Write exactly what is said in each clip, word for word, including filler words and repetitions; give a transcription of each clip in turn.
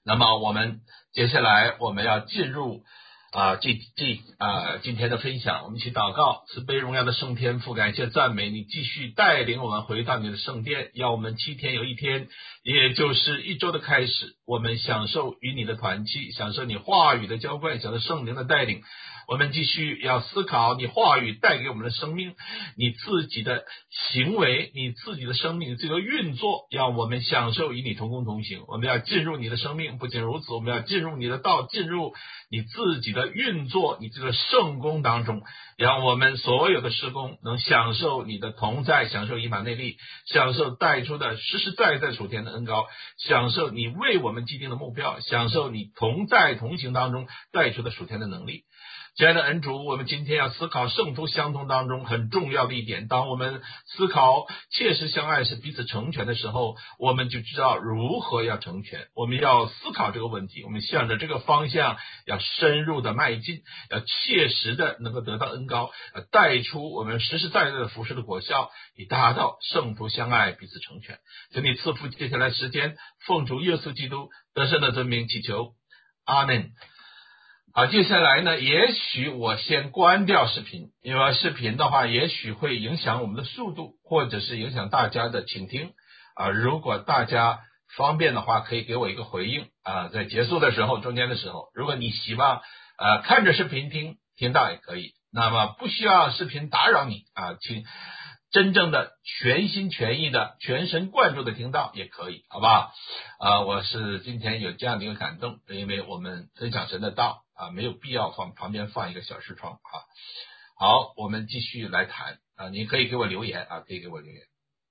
那么我们接下来我们要进入啊，这这啊，今天的分享，我们一起祷告。慈悲荣耀的圣天父，感谢赞美你，继续带领我们回到你的圣殿，要我们七天有一天，也就是一周的开始，我们享受与你的团契，享受你话语的浇灌，享受圣灵的带领。我们继续要思考你话语带给我们的生命，你自己的行为，你自己的生命这个运作，让我们享受与你同工同行。我们要进入你的生命，不仅如此，我们要进入你的道，进入你自己的运作，你这个圣工当中，让我们所有的事工能享受你的同在，享受以马内利，享受带出的实实在在属天的恩膏，享受你为我们既定的目标，享受你同在同行当中带出的属天的能力。亲爱的恩主，我们今天要思考圣徒相通当中很重要的一点，当我们思考切实相爱是彼此成全的时候，我们就知道如何要成全。我们要思考这个问题，我们向着这个方向要深入的迈进，要切实的能够得到恩膏，带出我们实实在在的服事的果效，以达到圣徒相爱彼此成全。请你赐福接下来时间，奉主耶稣基督得胜的尊名祈求，阿们。好，接下来呢，也许我先关掉视频，因为视频的话也许会影响我们的速度，或者是影响大家的倾听啊。如果大家方便的话，可以给我一个回应啊，在结束的时候，中间的时候，如果你希望呃看着视频听听到也可以，那么不需要视频打扰你啊，请真正的全心全意的全神贯注的听到也可以，好不好？啊，我是今天有这样的一个感动，因为我们分享神的道啊，没有必要放旁边放一个小视窗啊。好，我们继续来谈啊，你可以给我留言啊，可以给我留言。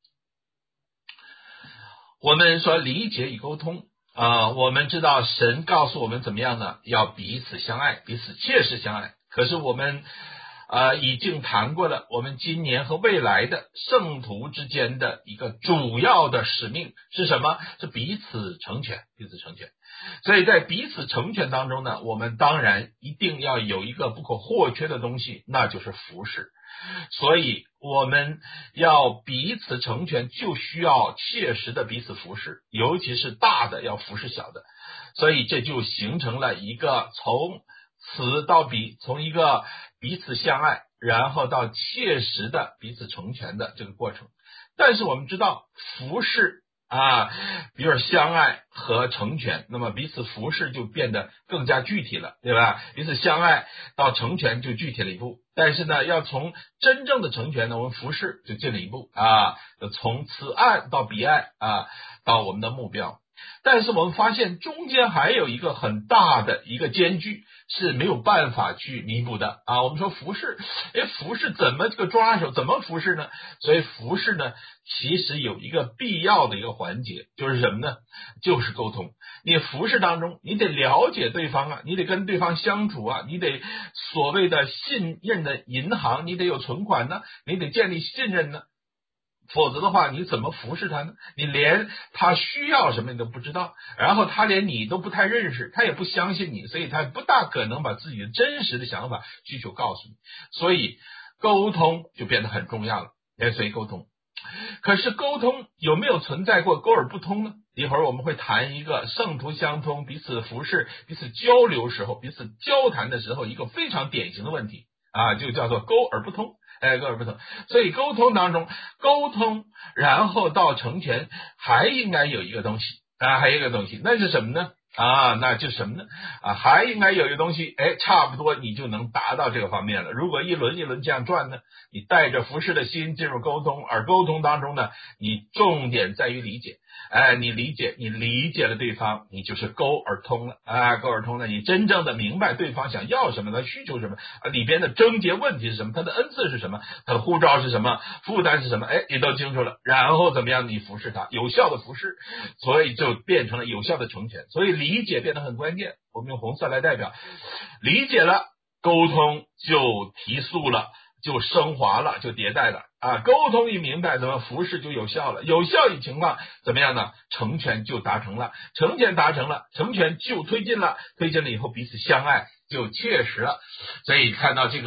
我们说理解与沟通啊，我们知道神告诉我们怎么样呢？要彼此相爱，彼此切实相爱。可是我们呃，已经谈过了，我们今年和未来的圣徒之间的一个主要的使命是什么？是彼此成全，彼此成全。所以在彼此成全当中呢，我们当然一定要有一个不可或缺的东西，那就是服事。所以我们要彼此成全，就需要切实的彼此服事，尤其是大的要服事小的。所以这就形成了一个从此到彼，从一个彼此相爱，然后到切实的彼此成全的这个过程。但是我们知道服事啊，比如相爱和成全，那么彼此服事就变得更加具体了，对吧？彼此相爱到成全就具体了一步，但是呢，要从真正的成全呢，我们服事就进了一步啊，从此岸到彼岸啊，到我们的目标。但是我们发现中间还有一个很大的一个间距是没有办法去弥补的啊。我们说服事，哎，服事怎么这个抓手，怎么服事呢？所以服事呢，其实有一个必要的一个环节，就是什么呢？就是沟通。你服事当中，你得了解对方啊，你得跟对方相处啊，你得所谓的信任的银行，你得有存款呢，你得建立信任呢。否则的话，你怎么服侍他呢？你连他需要什么你都不知道，然后他连你都不太认识，他也不相信你，所以他不大可能把自己的真实的想法需求告诉你。所以沟通就变得很重要了，所以沟通。可是沟通有没有存在过沟而不通呢？一会儿我们会谈一个圣徒相通，彼此服侍，彼此交流时候，彼此交谈的时候，一个非常典型的问题啊，就叫做沟而不通。哎，沟而不通。所以沟通当中，沟通然后到成全，还应该有一个东西啊，还有一个东西，那是什么呢？啊，那就什么呢？啊，还应该有一个东西，哎，差不多你就能达到这个方面了。如果一轮一轮这样转呢，你带着服侍的心进入沟通，而沟通当中呢，你重点在于理解。哎，你理解，你理解了对方，你就是沟而通了啊，沟而通了，你真正的明白对方想要什么，他需求什么，啊，里边的症结问题是什么，他的恩赐是什么，他的护照是什么，负担是什么，哎，你都清楚了，然后怎么样，你服侍他，有效的服侍，所以就变成了有效的成全，所以理解变得很关键。我们用红色来代表，理解了，沟通就提速了，就升华了，就迭代了啊！沟通一明白，怎么服侍就有效了，有效一情况怎么样呢？成全就达成了，成全达成了，成全就推进了，推进了以后彼此相爱就切实了。所以看到这个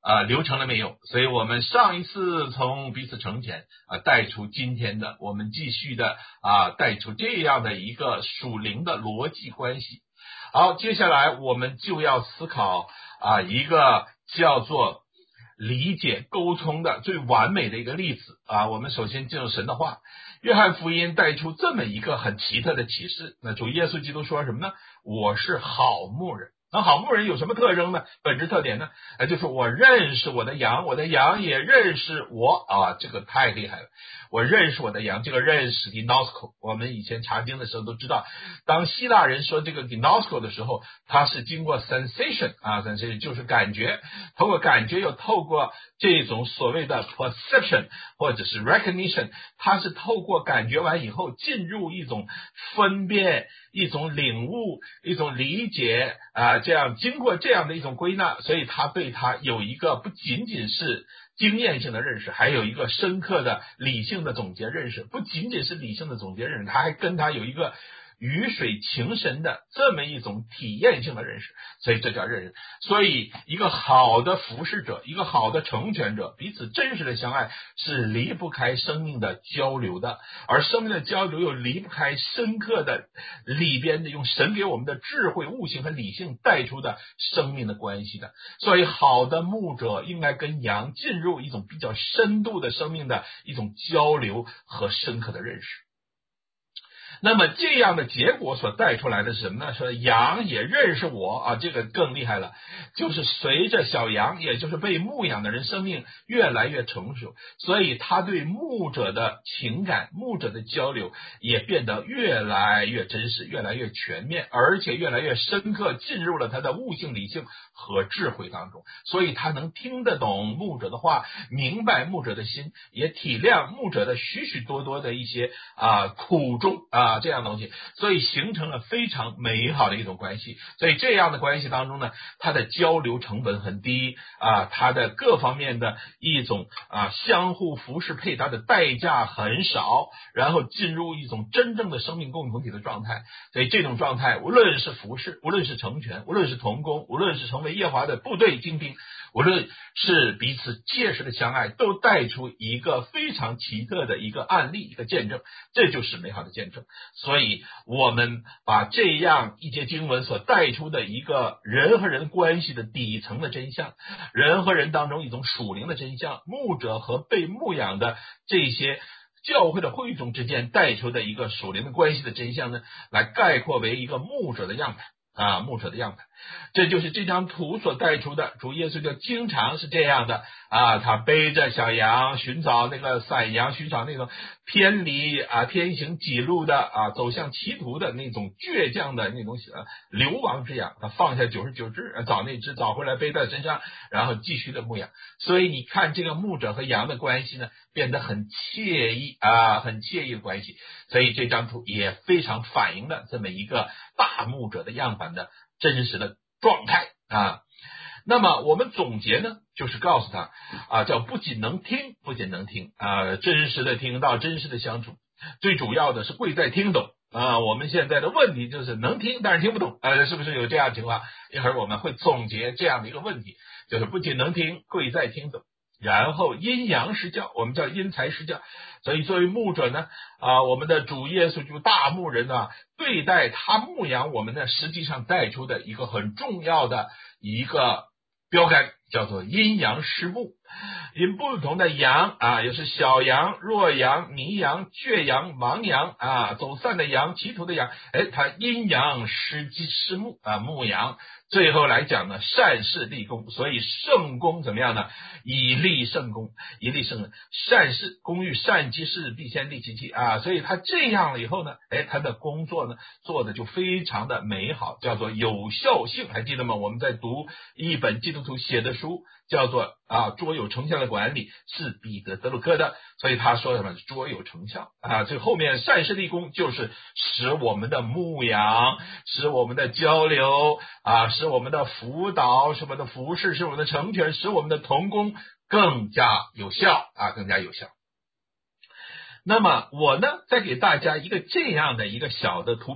啊、呃、流程了没有？所以我们上一次从彼此成全啊带出今天的，我们继续的啊带出这样的一个属灵的逻辑关系。好，接下来我们就要思考啊一个叫做理解沟通的最完美的一个例子啊。我们首先进入神的话，约翰福音带出这么一个很奇特的启示。那主耶稣基督说什么呢？我是好牧人。那好牧人有什么特征呢？本质特点呢？呃，就是我认识我的羊，我的羊也认识我啊，这个太厉害了。我认识我的羊，这个认识 gnosko， 我们以前查经的时候都知道，当希腊人说这个 gnosko 的时候，它是经过 sensation 啊 sensation 就是感觉，透过感觉又透过这种所谓的 perception 或者是 recognition， 它是透过感觉完以后进入一种分辨，一种领悟，一种理解啊，这样经过这样的一种归纳，所以他对他有一个不仅仅是经验性的认识，还有一个深刻的理性的总结认识。不仅仅是理性的总结认识，他还跟他有一个鱼水情深的这么一种体验性的认识，所以这叫认识。所以一个好的服侍者，一个好的成全者，彼此真实的相爱是离不开生命的交流的，而生命的交流又离不开深刻的里边的用神给我们的智慧、悟性和理性带出的生命的关系的。所以好的牧者应该跟羊进入一种比较深度的生命的一种交流和深刻的认识。那么这样的结果所带出来的是什么呢？说羊也认识我啊，这个更厉害了，就是随着小羊，也就是被牧养的人生命越来越成熟，所以他对牧者的情感、牧者的交流也变得越来越真实，越来越全面，而且越来越深刻，进入了他的悟性、理性和智慧当中，所以他能听得懂牧者的话，明白牧者的心，也体谅牧者的许许多多的一些啊苦衷啊这样的东西，所以形成了非常美好的一种关系。所以这样的关系当中呢，它的交流成本很低啊，它的各方面的一种啊相互服侍配搭的代价很少，然后进入一种真正的生命共同体的状态。所以这种状态，无论是服侍，无论是成全，无论是同工，无论是成为耶和华的部队精兵，无论是彼此切实的相爱，都带出一个非常奇特的一个案例，一个见证，这就是美好的见证。所以我们把这样一节经文所带出的一个人和人关系的底层的真相，人和人当中一种属灵的真相，牧者和被牧养的这些教会的会众之间带出的一个属灵的关系的真相呢，来概括为一个牧者的样板啊，牧者的样板。这就是这张图所带出的，主耶稣就经常是这样的啊，他背着小羊寻找那个散羊，寻找那种偏离啊偏行己路的啊走向歧途的那种倔强的那种呃流亡之羊，他放下九十九只找那只找回来背在身上，然后继续的牧养。所以你看这个牧者和羊的关系呢，变得很惬意啊，很惬意的关系。所以这张图也非常反映了这么一个大牧者的样板的真实的状态啊。那么我们总结呢，就是告诉他啊，叫不仅能听，不仅能听啊，真实的听到，真实的相处，最主要的是贵在听懂啊。我们现在的问题就是能听，但是听不懂，呃，是不是有这样的情况？一会儿我们会总结这样的一个问题，就是不仅能听，贵在听懂。然后阴阳施教，我们叫因材施教。所以作为牧者呢，啊，我们的主耶稣就大牧人呢，对待他牧养我们呢，实际上带出的一个很重要的一个标杆，叫做阴阳施牧。因不同的羊啊，也是小羊、弱羊、迷羊、倔羊、盲羊啊，走散的羊、歧途的羊，哎，它阴阳施施牧啊，牧羊。最后来讲呢，善事立功，所以圣功怎么样呢？以立圣功，以立圣功，善事工欲善其事，必先利其器啊。所以他这样了以后呢，哎，他的工作呢做的就非常的美好，叫做有效性。还记得吗？我们在读一本基督徒写的书，叫做啊卓有成效的管理，是彼得德鲁克的。所以他说什么卓有成效啊？这后面善事立功就是使我们的牧养，使我们的交流啊，使我们的辅导，使我们的服侍，使我们的成全，使我们的同工更加有效啊，更加有效。那么我呢，再给大家一个这样的一个小的图标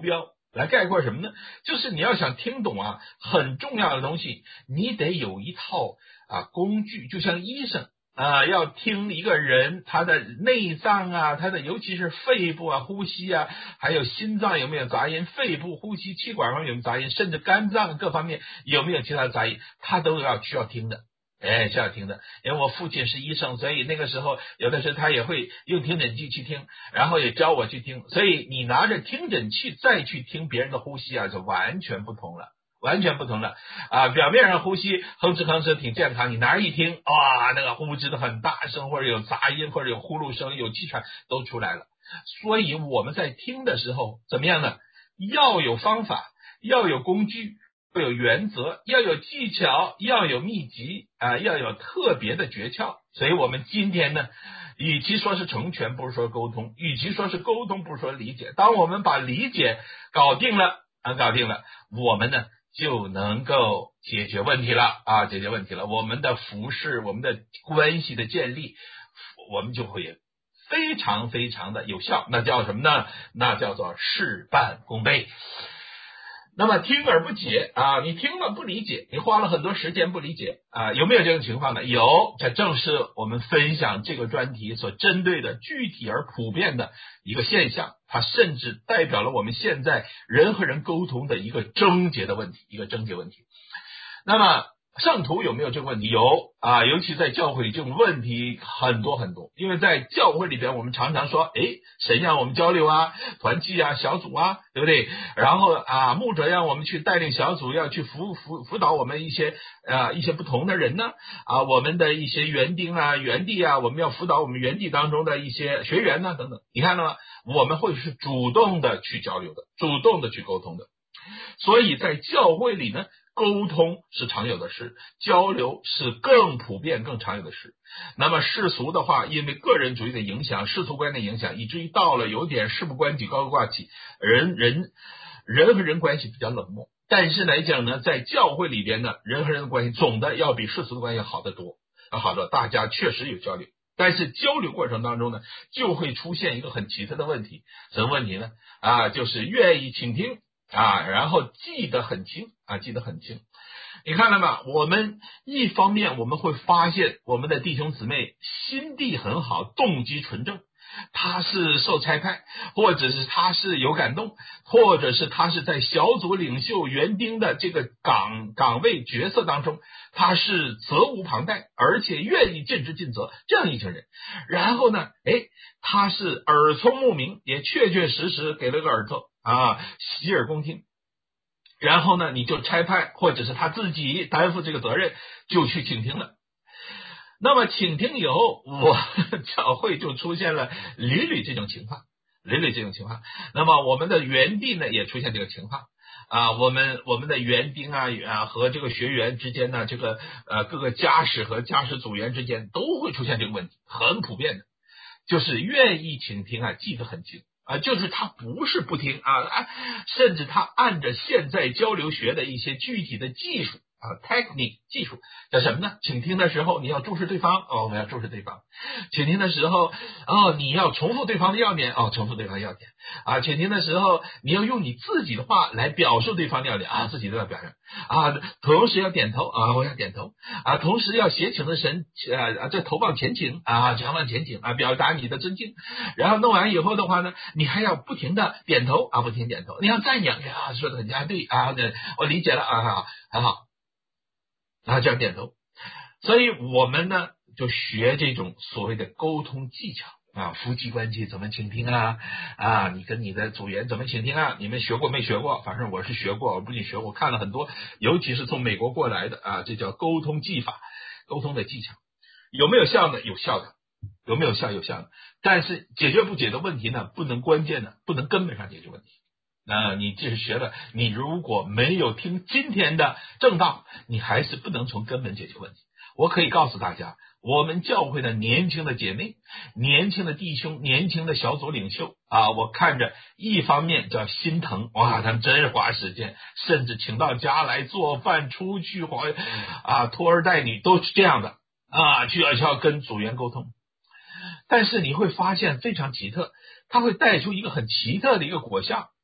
来概括什么呢？就是你要想听懂啊很重要的东西，你得有一套啊工具，就像医生啊，要听一个人他的内脏啊，他的尤其是肺部啊、呼吸啊，还有心脏有没有杂音，肺部、呼吸、气管方面有没有杂音，甚至肝脏各方面有没有其他的杂音，他都要需要听的。哎，是要听的，因为我父亲是医生，所以那个时候有的时候他也会用听诊器去听，然后也教我去听，所以你拿着听诊器再去听别人的呼吸啊，就完全不同了。完全不同了啊！表面上呼吸哼哧哼哧挺健康，你拿着一听，哇，那个呼哧的很大声，或者有杂音，或者有呼噜声，有气喘都出来了。所以我们在听的时候怎么样呢？要有方法，要有工具，要有原则，要有技巧，要有秘籍啊，要有特别的诀窍。所以我们今天呢，与其说是成全，不如说沟通；与其说是沟通，不如说理解。当我们把理解搞定了啊，搞定了，我们呢就能够解决问题了啊，解决问题了。我们的服饰，我们的关系的建立，我们就会非常非常的有效。那叫什么呢？那叫做事半功倍。那么听而不解啊，你听了不理解，你花了很多时间不理解啊，有没有这种情况呢？有，这正是我们分享这个专题所针对的具体而普遍的一个现象，它甚至代表了我们现在人和人沟通的一个症结的问题，一个症结问题。那么圣徒有没有这个问题？有啊，尤其在教会里这种问题很多很多，因为在教会里边我们常常说，诶，神让我们交流啊，团契啊，小组啊，对不对？然后啊，牧者让我们去带领小组，要去辅辅辅导我们一些啊一些不同的人呢啊，我们的一些园丁啊、园地啊，我们要辅导我们园地当中的一些学员呢等等。你看了吗？我们会是主动的去交流的，主动的去沟通的。所以在教会里呢，沟通是常有的事，交流是更普遍更常有的事。那么世俗的话，因为个人主义的影响，世俗观的影响，以至于到了有点事不关己高高挂起，人人人和人关系比较冷漠。但是来讲呢，在教会里边呢，人和人的关系总的要比世俗的关系好得多，好的，大家确实有交流。但是交流过程当中呢，就会出现一个很奇特的问题。什么问题呢？啊，就是愿意倾听啊，然后记得很清啊，记得很清。你看了吗？我们一方面我们会发现我们的弟兄姊妹心地很好，动机纯正，他是受差派，或者是他是有感动，或者是他是在小组领袖园丁的这个岗岗位角色当中，他是责无旁贷，而且愿意尽职尽责这样一群人。然后呢，诶，他是耳聪目明，也确确实实给了个耳朵啊，洗耳恭听。然后呢，你就差派，或者是他自己担负这个责任，就去倾听了。那么倾听以后，我教会就出现了屡屡这种情况，屡屡这种情况。那么我们的园地呢，也出现这个情况啊，我们我们的园丁啊啊和这个学员之间呢，这个呃各个家使和家使组员之间都会出现这个问题，很普遍的，就是愿意倾听啊，记得很清。啊，就是他不是不听啊，甚至他按着现在交流学的一些具体的技术啊 ，technique 技术叫什么呢？倾听的时候你要注视对方哦，我们要注视对方。倾听的时候哦，你要重复对方的要点哦，重复对方的要点啊。倾听的时候你要用你自己的话来表述对方的要点啊，自己都要表扬啊，同时要点头啊，我要点头啊，同时要斜请的神啊，这头往前倾啊，脚往前倾啊，表达你的尊敬。然后弄完以后的话呢，你还要不停的点头啊，不停点头，你要赞扬呀，说的很加对啊，我理解了啊，很好，很好，然后这样点头。所以我们呢就学这种所谓的沟通技巧啊，夫妻关系怎么倾听啊啊，你跟你的组员怎么倾听啊？你们学过没学过？反正我是学过，我不仅学过，我看了很多，尤其是从美国过来的啊，这叫沟通技法，沟通的技巧有没有效呢？有效的。有没有效？有效的，但是解决不解的问题呢，不能关键的，不能根本上解决问题。那你这是学了，你如果没有听今天的正道，你还是不能从根本解决问题。我可以告诉大家，我们教会的年轻的姐妹、年轻的弟兄、年轻的小组领袖啊，我看着一方面叫心疼，哇，他们真是花时间，甚至请到家来做饭、出去啊，拖儿带女都是这样的啊，就要要跟组员沟通。但是你会发现非常奇特，它会带出一个很奇特的一个果效，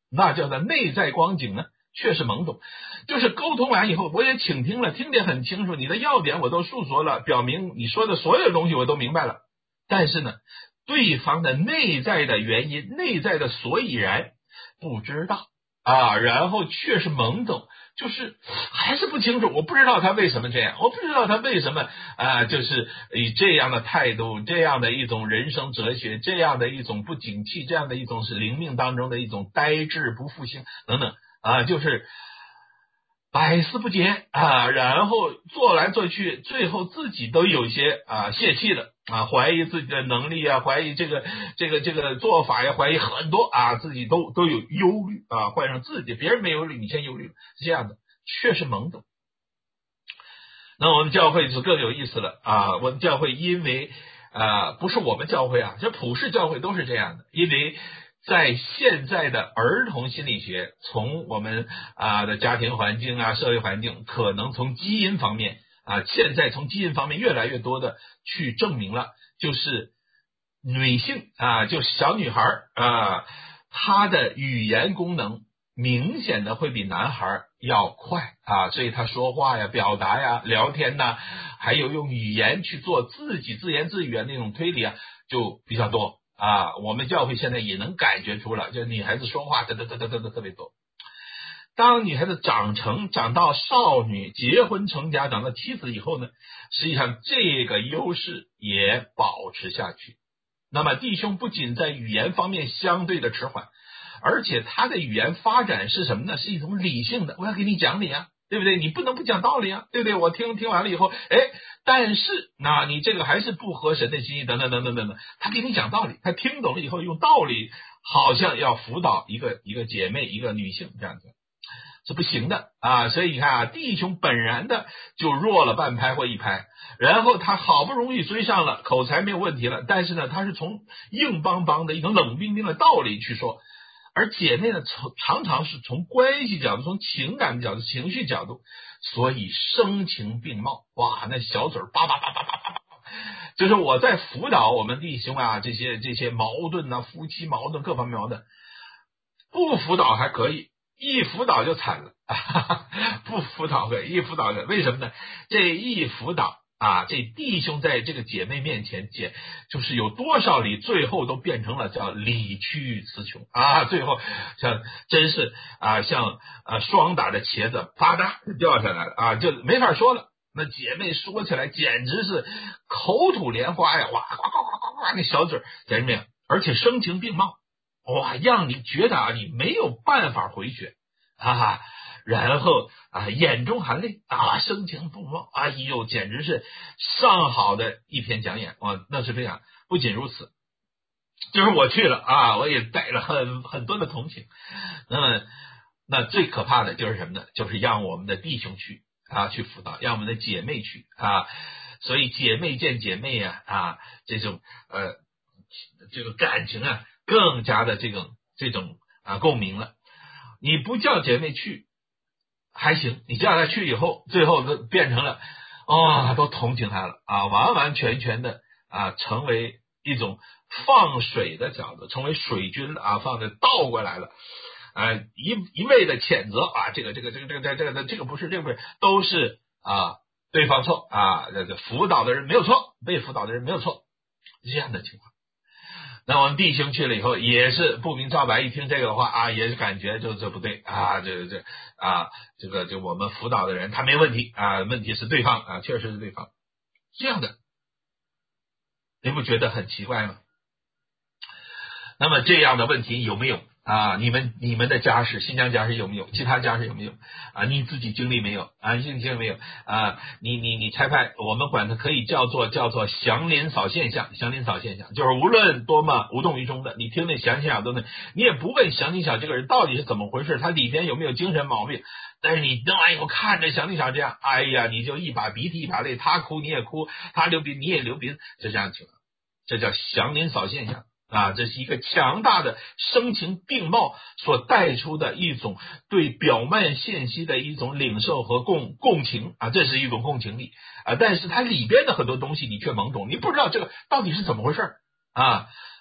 那叫做内在光景呢却是懵懂。就是沟通完以后，我也倾听了，听得很清楚，你的要点我都述说了，表明你说的所有东西我都明白了，但是呢对方的内在的原因，内在的所以然不知道啊，然后却是懵懂，就是还是不清楚，我不知道他为什么这样，我不知道他为什么啊，就是以这样的态度，这样的一种人生哲学，这样的一种不景气，这样的一种是灵命当中的一种呆滞不复兴等等啊，就是百思不解啊，然后做来做去，最后自己都有些啊泄气了啊，怀疑自己的能力啊，怀疑这个这个这个做法呀，怀疑很多啊，自己都都有忧虑啊，换上自己，别人没忧虑，你先忧虑，是这样的，确实懵懂。那我们教会就更有意思了啊，我们教会因为啊不是我们教会啊，这普世教会都是这样的，因为在现在的儿童心理学，从我们啊的家庭环境啊、社会环境，可能从基因方面啊，现在从基因方面越来越多的去证明了，就是女性啊，就小女孩啊，她的语言功能明显的会比男孩要快啊，所以她说话呀、表达呀、聊天呐，还有用语言去做自己自言自语的那种推理啊，就比较多。啊，我们教会现在也能感觉出了，就女孩子说话嘚嘚嘚嘚嘚嘚特别多。当女孩子长成长到少女，结婚成家，长到妻子以后呢，实际上这个优势也保持下去。那么弟兄不仅在语言方面相对的迟缓，而且他的语言发展是什么呢？是一种理性的，我要给你讲理啊，对不对？你不能不讲道理啊，对不对？我听听完了以后，哎，但是那你这个还是不合神的心意，等等等等等等，他给你讲道理，他听懂了以后用道理，好像要辅导一个一个姐妹，一个女性这样子，是不行的啊。所以你看啊，弟兄本然的就弱了半拍或一拍，然后他好不容易追上了，口才没有问题了，但是呢，他是从硬邦邦的一种冷冰冰的道理去说。而姐妹呢，常常是从关系角度、从情感角度、情绪角度，所以声情并茂，哇，那小嘴叭叭叭叭叭叭叭，就是我在辅导我们弟兄啊，这些这些矛盾啊，夫妻矛盾各方面矛盾，不辅导还可以，一辅导就惨了，不辅导可以，一辅导可以，为什么呢？这一辅导啊，这弟兄在这个姐妹面前解，就是有多少理，最后都变成了叫理屈词穷啊！最后像真是啊，像啊霜打的茄子，啪嗒掉下来了啊，就没法说了。那姐妹说起来简直是口吐莲花呀，哇，呱呱呱呱呱，那小嘴简直没有，而且声情并茂，哇，让你觉得啊，你没有办法回绝啊。然后啊，眼中含泪啊，声情并茂，哎呦，简直是上好的一篇讲演啊，那是非常。不仅如此，就是我去了啊，我也带了很很多的同情。那么，那最可怕的就是什么呢？就是让我们的弟兄去啊，去辅导，让我们的姐妹去啊。所以姐妹见姐妹啊啊，这种呃这个感情啊，更加的这种这种啊共鸣了。你不叫姐妹去还行，你叫他去以后，最后都变成了啊、哦，都同情他了啊，完完全全的啊，成为一种放水的角度，成为水军啊，放的倒过来了，啊，一一味的谴责啊，这个这个这个这个这个这个这个不是这个不是，都是啊对方错啊，这个辅导的人没有错，被辅导的人没有错，这样的情况。那我们弟兄去了以后也是不明照白，一听这个的话啊，也是感觉就这不对啊，这这啊，这个就我们辅导的人他没问题啊，问题是对方啊，确实是对方这样的，你不觉得很奇怪吗？那么这样的问题有没有啊？你们你们的家事，新疆家事有没有？其他家事有没有啊？你自己经历没有啊？你经历没有啊？你你你裁判，我们管它可以叫做叫做祥林嫂现象，祥林嫂现象就是无论多么无动于衷的，你听那祥林嫂都能，你也不问祥林嫂这个人到底是怎么回事，他里边有没有精神毛病，但是你弄完以后看着祥林嫂这样，哎呀，你就一把鼻涕一把泪，他哭你也哭，他流鼻你也流鼻，就这样情况，这叫祥林嫂现象。啊，这是一个强大的声情并茂所带出的一种对表面信息的一种领受和共共情啊，这是一种共情力啊，但是它里边的很多东西你却懵懂，你不知道这个到底是怎么回事啊。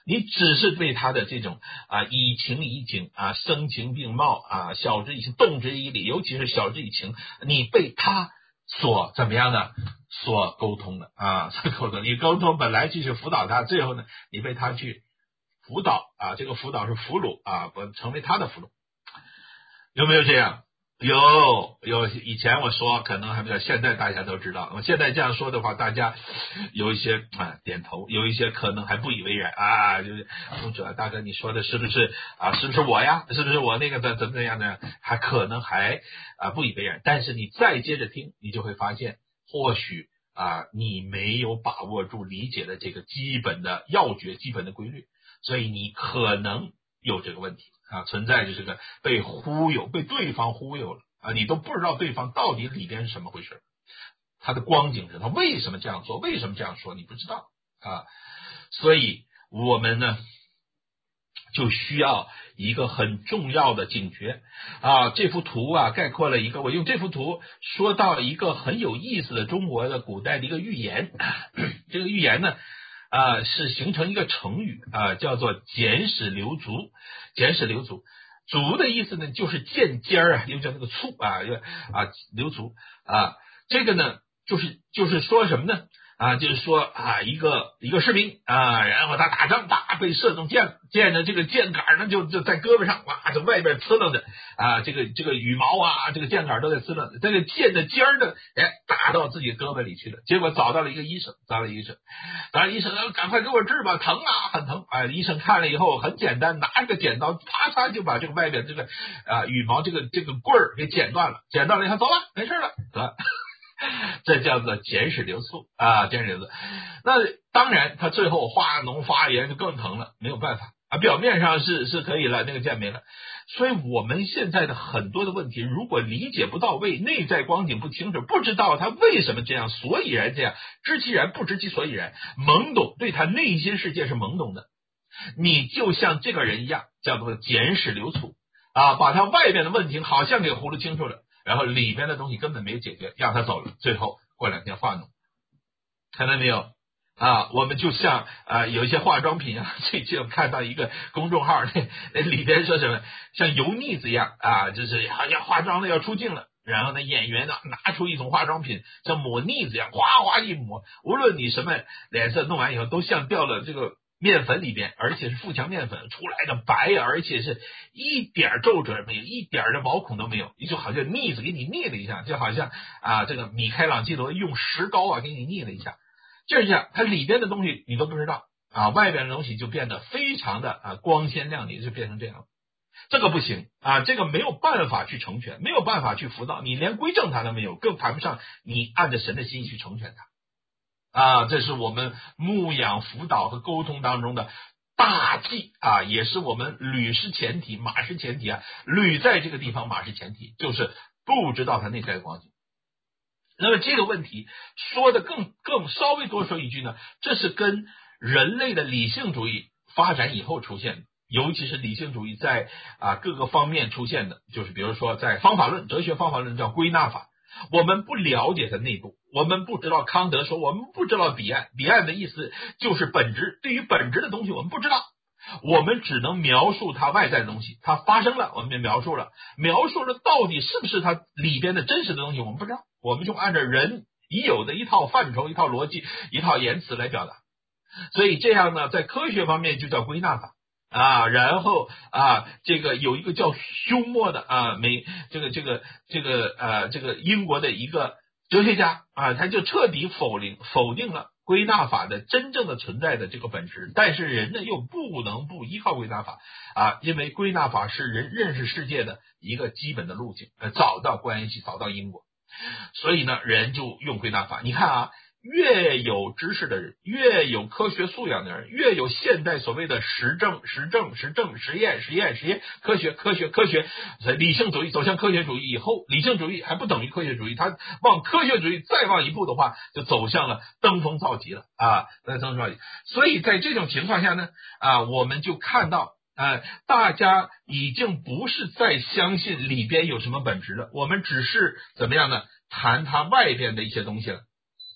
你只是被他的这种啊以情以景啊声情并茂啊晓之以情动之以理，尤其是晓之以情，你被他所怎么样呢？所沟通的啊，所沟通，你沟通本来就是辅导他，最后呢，你被他去辅导啊，这个辅导是俘虏啊，不成为他的俘虏，有没有这样？有有，以前我说可能还没有，现在大家都知道。我现在这样说的话，大家有一些啊点头，有一些可能还不以为然啊，就是牧者大哥，你说的是不是啊？是不是我呀？是不是我那个怎怎么样呢？还可能还啊不以为然。但是你再接着听，你就会发现，或许啊你没有把握住理解的这个基本的要诀、基本的规律，所以你可能有这个问题。啊，存在着这个被忽悠，被对方忽悠了啊！你都不知道对方到底里边是什么回事，他的光景是他为什么这样做，为什么这样说，你不知道啊！所以我们呢，就需要一个很重要的警觉啊！这幅图啊，概括了一个，我用这幅图说到一个很有意思的中国的古代的一个寓言，这个寓言呢。啊，是形成一个成语啊，叫做捡屎留足。捡屎留足，足的意思呢，就是见尖儿啊，又叫那个粗啊，啊留足啊。这个呢，就是就是说什么呢？啊，就是说啊，一个一个士兵啊，然后他打仗打被射中箭，箭的这个箭杆呢就就在胳膊上，哇，这外边呲楞着啊，这个这个羽毛啊，这个箭杆都在呲楞着，这个箭的尖儿呢，哎，打到自己胳膊里去了。结果找到了一个医生，找了医生，找了医生，赶快给我治吧，疼啊，很疼。哎，医生看了以后很简单，拿着个剪刀，啪嚓就把这个外边这个啊羽毛这个这个棍儿给剪断了，剪断了以后走了，没事了，得。这叫做捡屎留宿啊，捡屎留宿。那当然，他最后化脓发炎就更疼了，没有办法啊。表面上是是可以了，那个箭没了。所以我们现在的很多的问题，如果理解不到位，内在光景不清楚，不知道他为什么这样，所以然这样，知其然不知其所以然，懵懂，对他内心世界是懵懂的。你就像这个人一样，叫做捡屎留醋啊，把他外边的问题好像给糊弄清楚了。然后里边的东西根本没有解决，让他走了，最后过两天化脓，看到没有啊？我们就像啊有一些化妆品啊，最近我看到一个公众号，那里边说什么像油腻子一样啊，就是好像化妆了要出镜了，然后呢演员呢拿出一种化妆品像抹腻子一样，哗哗一抹，无论你什么脸色弄完以后，都像掉了这个面粉里边，而且是富强面粉出来的白，而且是一点皱褶没有，一点的毛孔都没有，就好像腻子给你腻了一下，就好像啊这个米开朗基罗用石膏啊给你腻了一下，就是这样，它里边的东西你都不知道啊，外边的东西就变得非常的啊光鲜亮丽，就变成这样。这个不行啊，这个没有办法去成全，没有办法去辅导，你连归正它都没有，更谈不上你按着神的心意去成全它。啊，这是我们牧养辅导和沟通当中的大忌啊，也是我们履是前提，马是前提啊，履在这个地方，马是前提，就是不知道他内在的光景。那么这个问题说的更更稍微多说一句呢，这是跟人类的理性主义发展以后出现的，尤其是理性主义在啊各个方面出现的，就是比如说在方法论、哲学方法论叫归纳法。我们不了解它内部，我们不知道康德说，我们不知道彼岸，彼岸的意思就是本质，对于本质的东西我们不知道，我们只能描述它外在的东西，它发生了我们也描述了，描述了到底是不是它里边的真实的东西我们不知道，我们就按照人已有的一套范畴、一套逻辑、一套言辞来表达，所以这样呢，在科学方面就叫归纳法。啊，然后啊，这个有一个叫休谟的啊，美这个这个这个呃这个英国的一个哲学家啊，他就彻底否定否定了归纳法的真正的存在的这个本质。但是人呢又不能不依靠归纳法啊，因为归纳法是人认识世界的一个基本的路径，呃，找到关系，找到因果。所以呢，人就用归纳法。你看啊。越有知识的人，越有科学素养的人，越有现代所谓的实证、实证、实证、实验、实验、实验、科学、科学、科学，理性主义走向科学主义以后，理性主义还不等于科学主义，它往科学主义再往一步的话，就走向了登峰造极了啊，登峰造极。所以在这种情况下呢，啊，我们就看到。呃，大家已经不是再相信里边有什么本质了，我们只是怎么样呢？谈它外边的一些东西了。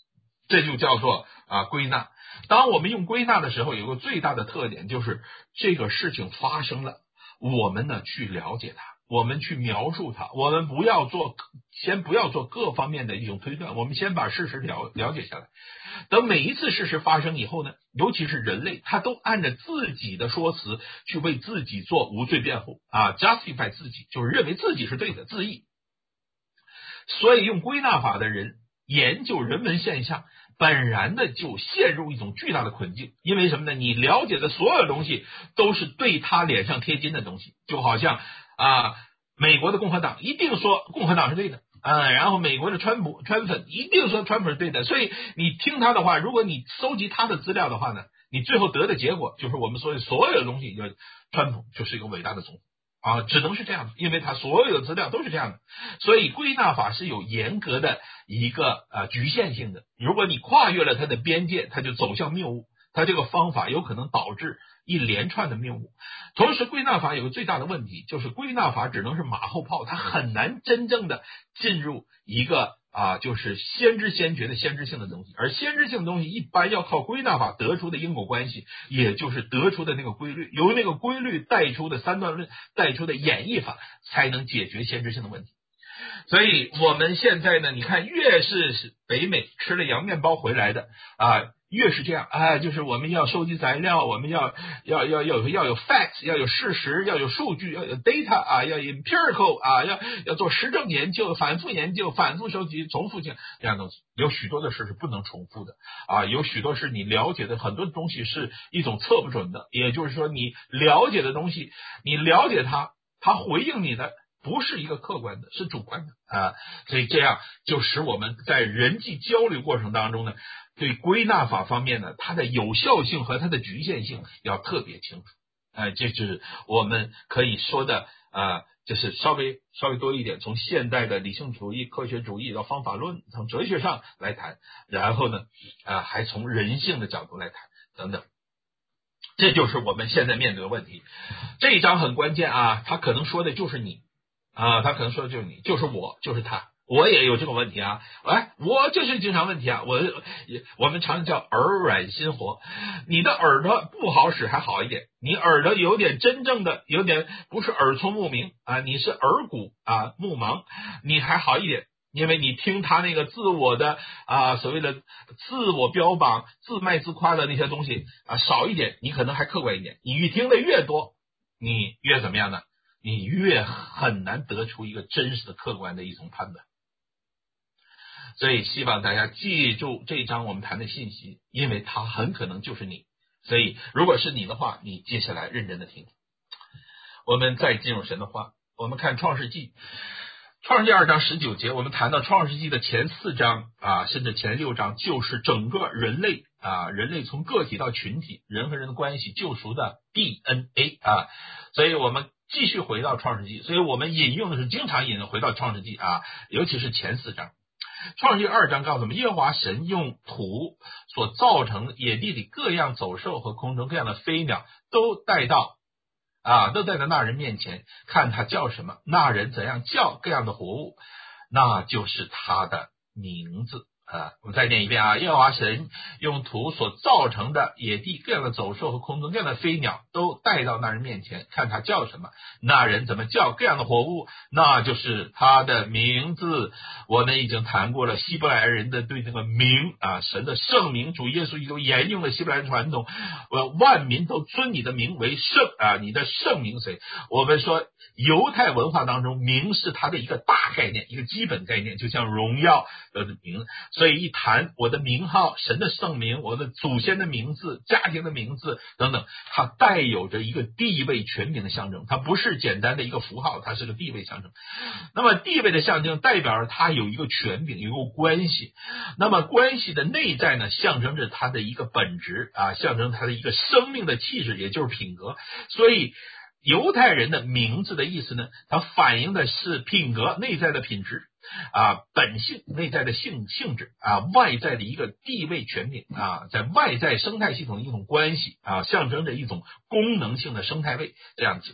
这就叫做啊归纳。当我们用归纳的时候，有个最大的特点就是这个事情发生了，我们呢去了解它，我们去描述它，我们不要做先不要做各方面的一种推断，我们先把事实了了解下来。等每一次事实发生以后呢，尤其是人类，他都按照自己的说辞去为自己做无罪辩护啊 justify 自己，就是认为自己是对的，自义。所以用归纳法的人研究人文现象，本然的就陷入一种巨大的困境。因为什么呢？你了解的所有东西都是对他脸上贴金的东西，就好像啊，美国的共和党一定说共和党是对的啊，然后美国的川普川粉一定说川普是对的，所以你听他的话，如果你收集他的资料的话呢，你最后得的结果就是我们说的所有的东西，就川普就是一个伟大的总统啊，只能是这样的，因为他所有的资料都是这样的。所以归纳法是有严格的一个呃局限性的，如果你跨越了它的边界，它就走向谬误，它这个方法有可能导致一连串的谬误。同时归纳法有个最大的问题，就是归纳法只能是马后炮，它很难真正的进入一个啊，就是先知先觉的先知性的东西，而先知性的东西一般要靠归纳法得出的因果关系，也就是得出的那个规律，由那个规律带出的三段论带出的演绎法，才能解决先知性的问题。所以我们现在呢，你看越是北美吃了洋面包回来的啊，越是这样啊，就是我们要收集材料，我们要要要要要有 facts， 要有事实，要有数据，要有 data 啊，要有 empirical 啊，要要做实证研究，反复研究，反复收集，重复性这样东西。有许多的事是不能重复的啊，有许多是你了解的很多东西是一种测不准的，也就是说你了解的东西，你了解它，它回应你的不是一个客观的，是主观的啊，所以这样就使我们在人际交流过程当中呢，对归纳法方面呢，它的有效性和它的局限性要特别清楚。哎、呃，这是我们可以说的啊、呃，就是稍微稍微多一点，从现代的理性主义、科学主义到方法论，从哲学上来谈，然后呢啊、呃，还从人性的角度来谈等等。这就是我们现在面对的问题。这一章很关键啊，他可能说的就是你。啊，他可能说的就是你，就是我，就是他，我也有这个问题啊！哎，我就是经常问题啊！我我们常叫耳软心活，你的耳朵不好使还好一点，你耳朵有点真正的有点不是耳聪目明啊，你是耳骨啊目盲，你还好一点，因为你听他那个自我的啊所谓的自我标榜、自卖自夸的那些东西啊少一点，你可能还客观一点。你听的越多，你越怎么样呢？你越很难得出一个真实的客观的一种判断。所以希望大家记住这一章我们谈的信息，因为它很可能就是你。所以如果是你的话，你接下来认真的听。我们再进入神的话，我们看创世纪，创世纪二章十九节，我们谈到创世纪的前四章啊，甚至前六章，就是整个人类啊，人类从个体到群体，人和人的关系救赎的 D N A 啊，所以我们继续回到创世纪，所以我们引用的是经常引用回到创世纪啊，尤其是前四章。创世纪二章告诉我们，耶和华神用土所造成野地里各样走兽和空中各样的飞鸟都带到啊，都带到那人面前，看他叫什么，那人怎样叫各样的活物，那就是他的名字。啊，我们再念一遍啊！耶和华神用土所造成的野地各样的走兽和空中各样的飞鸟都带到那人面前，看他叫什么，那人怎么叫各样的活物，那就是他的名字。我们已经谈过了希伯来人的对那个名啊，神的圣名，主耶稣基督沿用了希伯来传统，呃，万民都尊你的名为圣啊，你的圣名谁？我们说犹太文化当中，名是它的一个大概念，一个基本概念，就像荣耀的名。所以一谈我的名号、神的圣名、我的祖先的名字、家庭的名字等等，它带有着一个地位权柄的象征，它不是简单的一个符号，它是个地位象征。那么地位的象征代表着它有一个权柄，有一个关系。那么关系的内在呢，象征着它的一个本质啊，象征它的一个生命的气质，也就是品格。所以犹太人的名字的意思呢，它反映的是品格内在的品质啊，本性内在的性性质啊，外在的一个地位权柄啊，在外在生态系统的一种关系啊，象征着一种功能性的生态位这样的情况。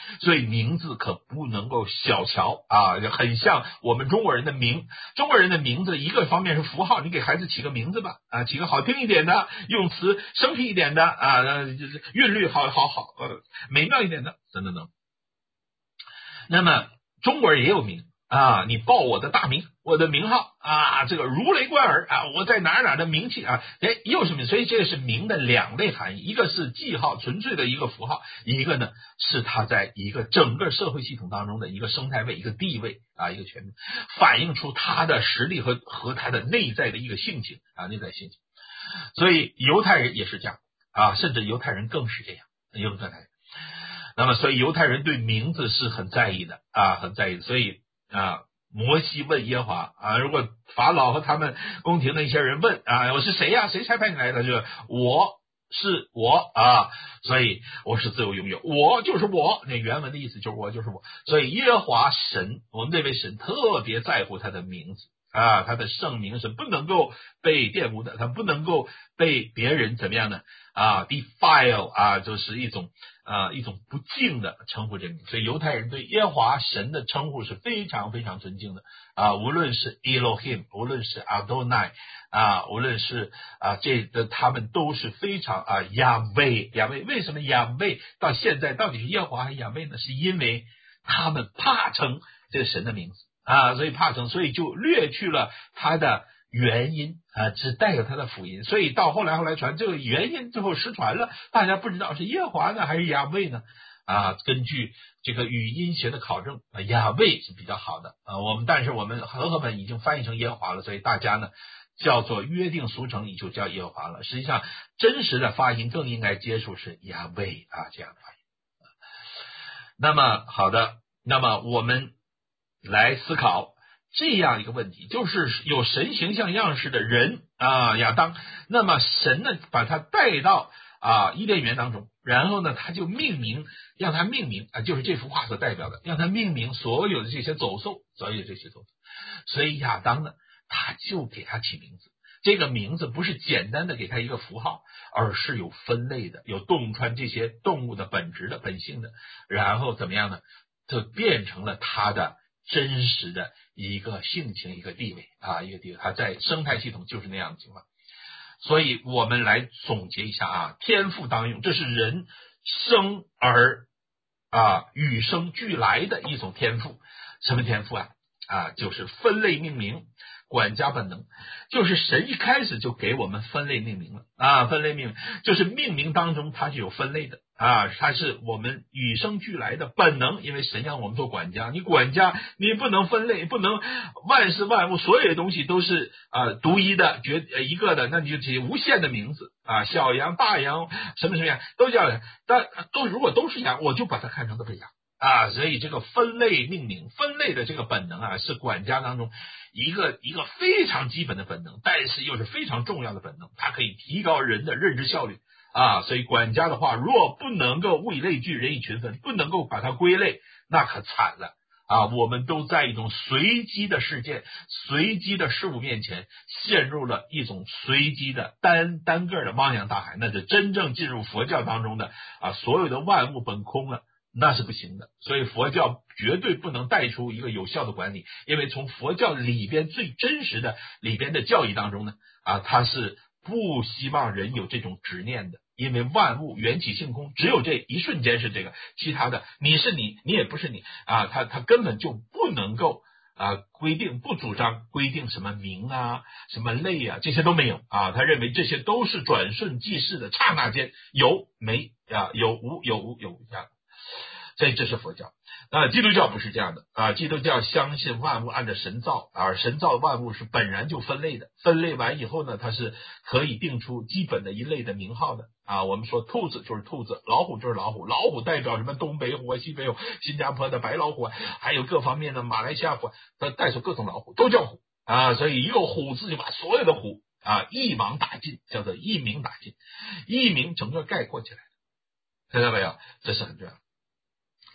所以名字可不能够小瞧啊，很像我们中国人的名。中国人的名字一个方面是符号，你给孩子起个名字吧，啊，起个好听一点的，用词生僻一点的啊，韵律好好好呃美妙一点的等等等。那么中国人也有名啊，你报我的大名，我的名号啊，这个如雷贯耳啊，我在哪儿哪儿的名气啊，哎，又是名，所以这个是名的两类含义，一个是记号，纯粹的一个符号，一个呢是它在一个整个社会系统当中的一个生态位，一个地位啊，一个权利，反映出它的实力和和它的内在的一个性情啊，内在性情。所以犹太人也是这样啊，甚至犹太人更是这样，犹太人。那么，所以犹太人对名字是很在意的啊，很在意的。所以啊，摩西问耶和华啊，如果法老和他们宫廷的一些人问啊，我是谁呀、啊？谁差派你来的？就是我是我啊，所以我是自由拥有，我就是我。那原文的意思就是我就是我。所以耶和华神，我们这位神特别在乎他的名字啊，他的圣名是不能够被玷污的，他不能够被别人怎么样呢？啊 defile 啊，就是一种啊一种不敬的称呼这名。所以犹太人对耶和华神的称呼是非常非常尊敬的啊，无论是 Elohim， 无论是 Adonai 啊，无论是啊这的他们都是非常啊亚威亚威。为什么亚威到现在到底是耶和华还是亚威呢？是因为他们怕称这个神的名字啊，所以怕称，所以就略去了他的原因啊，只带有他的辅音，所以到后来后来传这个原因最后失传了，大家不知道是耶和华呢还是亚卫呢啊。根据这个语音学的考证啊，亚卫是比较好的啊。我们但是我们和合本已经翻译成耶和华了，所以大家呢叫做约定俗成，也就叫耶和华了。实际上真实的发音更应该接触是亚卫啊这样的发音。那么好的，那么我们来思考这样一个问题，就是有神形象样式的人啊，亚当，那么神呢把他带到啊伊甸园当中，然后呢他就命名，让他命名啊，就是这幅画所代表的，让他命名所有的这些走兽，所有这些走兽。所以亚当呢，他就给他起名字，这个名字不是简单的给他一个符号，而是有分类的，有洞穿这些动物的本质的本性的，然后怎么样呢？就变成了他的真实的一个性情，一个地位啊，一个地位，它在生态系统就是那样的情况。所以我们来总结一下啊，天赋当用，这是人生而啊与生俱来的一种天赋。什么天赋啊？啊，就是分类命名，管家本能，就是神一开始就给我们分类命名了啊，分类命名就是命名当中它就有分类的啊，它是我们与生俱来的本能，因为神让我们做管家，你管家你不能分类，不能万事万物所有的东西都是啊独一的绝一个的，那你就起无限的名字啊，小羊大羊什么什么羊都叫，但都如果都是羊，我就把它看成都是羊。啊，所以这个分类命名、分类的这个本能啊，是管家当中一个一个非常基本的本能，但是又是非常重要的本能，它可以提高人的认知效率啊。所以管家的话，若不能够物以类聚，人以群分，不能够把它归类，那可惨了啊！我们都在一种随机的事件、随机的事物面前，陷入了一种随机的单单个的汪洋大海，那就真正进入佛教当中的啊，所有的万物本空了。那是不行的，所以佛教绝对不能带出一个有效的管理，因为从佛教里边最真实的里边的教义当中呢，啊，它是不希望人有这种执念的，因为万物缘起性空，只有这一瞬间是这个，其他的你是你，你也不是你啊，他他根本就不能够啊规定，不主张规定什么名啊、什么类啊，这些都没有啊，他认为这些都是转瞬即逝的，刹那间有没啊，有无有无有无这样。所以这是佛教啊，基督教不是这样的啊，基督教相信万物按照神造，而神造万物是本然就分类的，分类完以后呢，它是可以定出基本的一类的名号的啊。我们说兔子就是兔子，老虎就是老虎，老虎代表什么东北虎、西北虎、新加坡的白老虎，还有各方面的马来西亚虎，它带出各种老虎都叫虎啊，所以一个虎字就把所有的虎啊一网打尽，叫做一名打尽，一名整个概括起来，看到没有？这是很重要。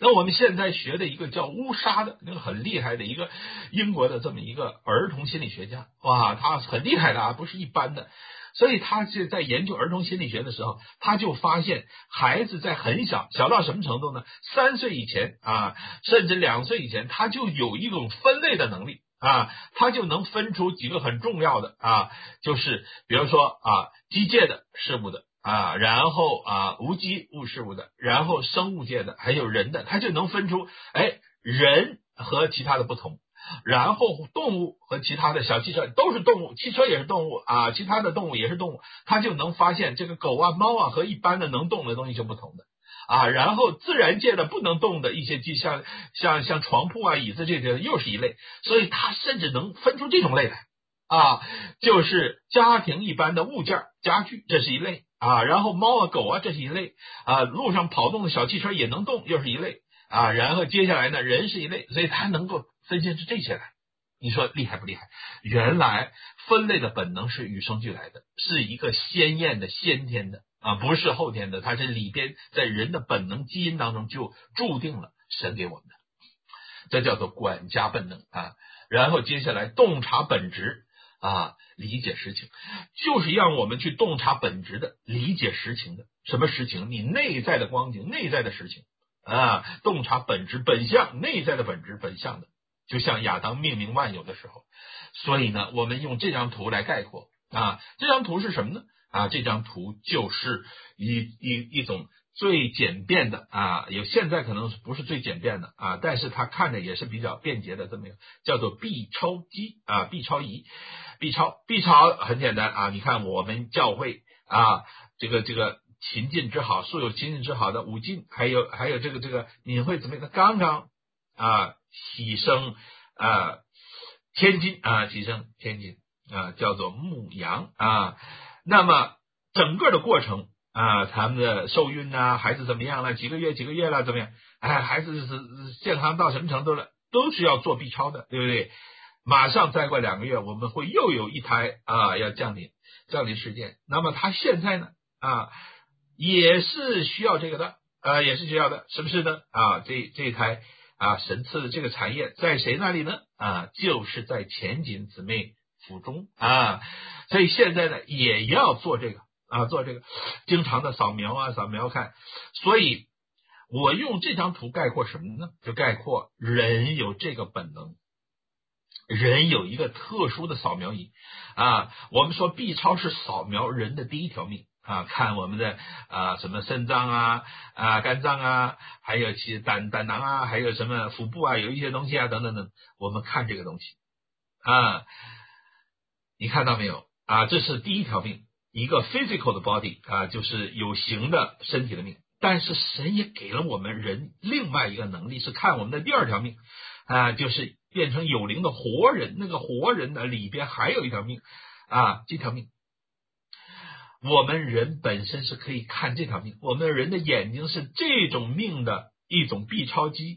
那我们现在学的一个叫乌莎的那个很厉害的一个英国的这么一个儿童心理学家，哇，他很厉害的啊，不是一般的。所以他是在研究儿童心理学的时候，他就发现孩子在很小，小到什么程度呢？三岁以前啊，甚至两岁以前，他就有一种分类的能力啊，他就能分出几个很重要的啊，就是比如说啊，机械的事物的啊，然后啊无机物事物的，然后生物界的，还有人的，他就能分出哎人和其他的不同。然后动物和其他的小汽车都是动物，汽车也是动物啊，其他的动物也是动物，他就能发现这个狗啊猫啊和一般的能动的东西是不同的啊。然后自然界的不能动的一些像像像床铺啊椅子这些又是一类，所以他甚至能分出这种类来啊，就是家庭一般的物件家具，这是一类啊，然后猫啊狗啊这是一类啊，路上跑动的小汽车也能动又是一类啊，然后接下来呢人是一类，所以他能够分析出这些来，你说厉害不厉害？原来分类的本能是与生俱来的，是一个鲜艳的先天的啊，不是后天的，它是里边在人的本能基因当中就注定了神给我们的，这叫做管家本能啊。然后接下来洞察本质啊，理解实情，就是让我们去洞察本质的，理解实情的。什么实情？你内在的光景，内在的实情啊，洞察本质本相，内在的本质本相的。就像亚当命名万有的时候，所以呢，我们用这张图来概括啊，这张图是什么呢？啊，这张图就是一一一种最简便的啊，有现在可能不是最简便的啊，但是它看着也是比较便捷的这么一个叫做 B 超机啊 ，B 超仪 ，B 超 B 超很简单啊，你看我们教会啊，这个这个勤进之好，素有勤进之好的五进，还有还有这个这个你会怎么样？刚刚啊。喜生啊千金啊，喜生千金啊，叫做牧羊啊。那么整个的过程啊，他们的受孕啊，孩子怎么样了？几个月几个月了？怎么样？哎，孩子是健康到什么程度了？都是要做 B 超的，对不对？马上再过两个月，我们会又有一胎啊要降临降临世界。那么他现在呢啊，也是需要这个的啊，也是需要的，是不是呢？啊，这这一胎。啊，神赐的这个产业在谁那里呢？啊，就是在前景姊妹腹中啊，所以现在呢也要做这个啊，做这个经常的扫描啊，扫描看。所以我用这张图概括什么呢？就概括人有这个本能，人有一个特殊的扫描仪啊。我们说 B 超是扫描人的第一条命。啊，看我们的啊什么肾脏啊啊肝脏啊，还有其胆胆囊啊，还有什么腹部啊，有一些东西啊等等等，我们看这个东西啊，你看到没有啊？这是第一条命，一个 physical 的 body 啊，就是有形的身体的命。但是神也给了我们人另外一个能力，是看我们的第二条命啊，就是变成有灵的活人。那个活人的里边还有一条命啊，这条命。我们人本身是可以看这条命，我们人的眼睛是这种命的一种 B 超机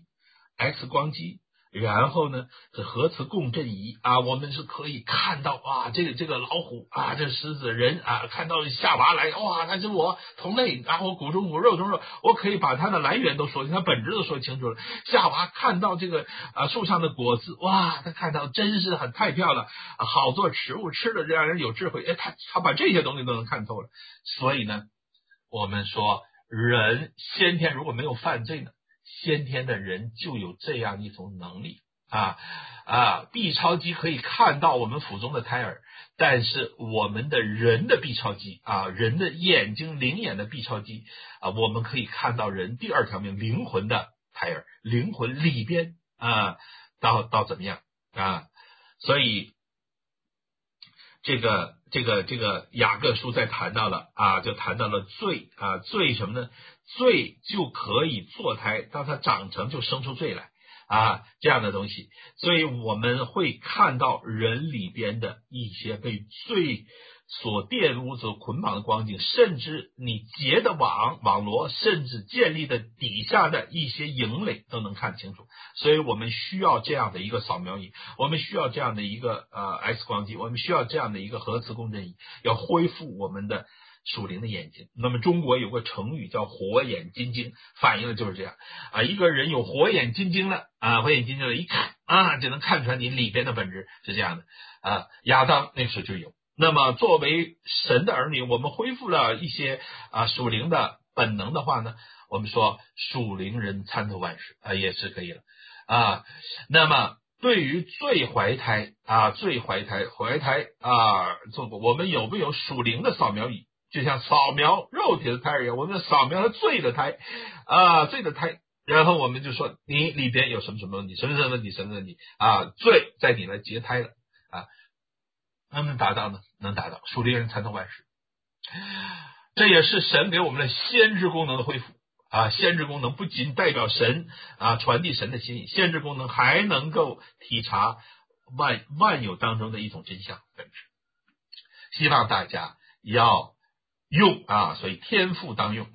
X 光机，然后呢是核磁共振仪啊，我们是可以看到啊，这个这个老虎啊，这狮子人啊，看到夏娃来，哇，它是我同类，然后骨中骨肉中肉，我可以把它的来源都说清，它本质都说清楚了。夏娃看到这个啊树上的果子，哇，他看到真是很太漂亮，啊、好做食物，吃的让人有智慧，哎，他他把这些东西都能看透了。所以呢，我们说人先天如果没有犯罪呢，先天的人就有这样一种能力啊啊 ！B 超机可以看到我们腹中的胎儿，但是我们的人的 B 超机啊，人的眼睛灵眼的 B 超机啊，我们可以看到人第二条命灵魂的胎儿，灵魂里边啊，到到怎么样啊？所以这个这个这个雅各书在谈到了啊，就谈到了罪啊，罪什么呢？罪就可以坐胎，当它长成就生出罪来啊，这样的东西。所以我们会看到人里边的一些被罪所玷污、所捆绑的光景，甚至你结的网网罗，甚至建立的底下的一些营垒都能看清楚。所以我们需要这样的一个扫描仪，我们需要这样的一个呃 X 光机，我们需要这样的一个核磁共振仪，要恢复我们的属灵的眼睛。那么中国有个成语叫火眼金睛，反映的就是这样啊，一个人有火眼金睛了啊，火眼金睛了，一看啊就能看出来你里边的本质，是这样的啊。亚当那时候就有。那么作为神的儿女，我们恢复了一些啊属灵的本能的话呢，我们说属灵人参透万事啊，也是可以了啊。那么对于罪怀胎啊，罪怀胎怀胎啊，做过我们有没有属灵的扫描仪？就像扫描肉体的胎儿一样，我们扫描了罪的胎啊，罪的胎，然后我们就说你里边有什么什么问题，什么什么问题，什么问题啊？罪在你来结胎了啊，能不能达到呢？能达到，属灵人参透万事。这也是神给我们的先知功能的恢复啊！先知功能不仅代表神啊传递神的心意，先知功能还能够体察万万有当中的一种真相本质。希望大家要用啊，所以天赋当用。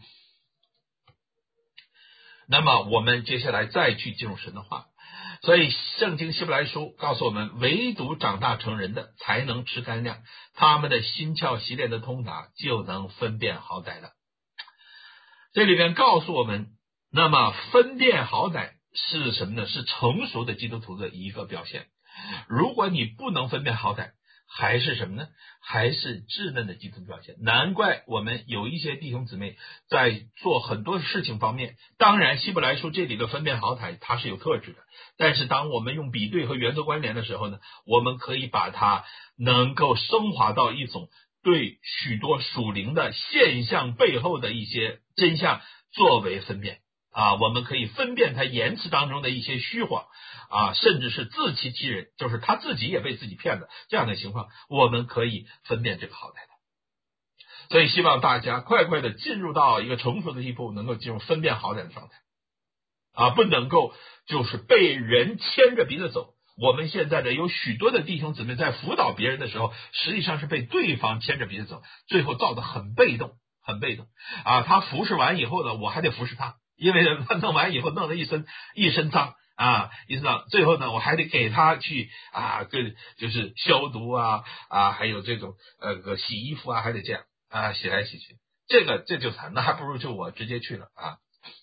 那么我们接下来再去进入神的话。所以圣经希伯来书告诉我们，唯独长大成人的才能吃干粮，他们的心窍习练的通达，就能分辨好歹了。这里边告诉我们，那么分辨好歹是什么呢？是成熟的基督徒的一个表现。如果你不能分辨好歹，还是什么呢？还是稚嫩的基督徒表现。难怪我们有一些弟兄姊妹在做很多事情方面，当然希伯来书这里的分辨好歹它是有特质的，但是当我们用比对和原则关联的时候呢，我们可以把它能够升华到一种对许多属灵的现象背后的一些真相作为分辨啊，我们可以分辨他言辞当中的一些虚谎啊，甚至是自欺欺人，就是他自己也被自己骗的这样的情况，我们可以分辨这个好歹的。所以希望大家快快的进入到一个成熟的地步，能够进入分辨好歹的状态啊，不能够就是被人牵着鼻子走。我们现在的有许多的弟兄姊妹在辅导别人的时候，实际上是被对方牵着鼻子走，最后造得很被动，很被动啊。他服侍完以后呢，我还得服侍他，因为他弄完以后弄得一身一身脏啊，一身脏，最后呢我还得给他去啊，跟就是消毒啊啊，还有这种呃个洗衣服啊，还得这样啊，洗来洗去，这个这就惨，那还不如就我直接去了啊。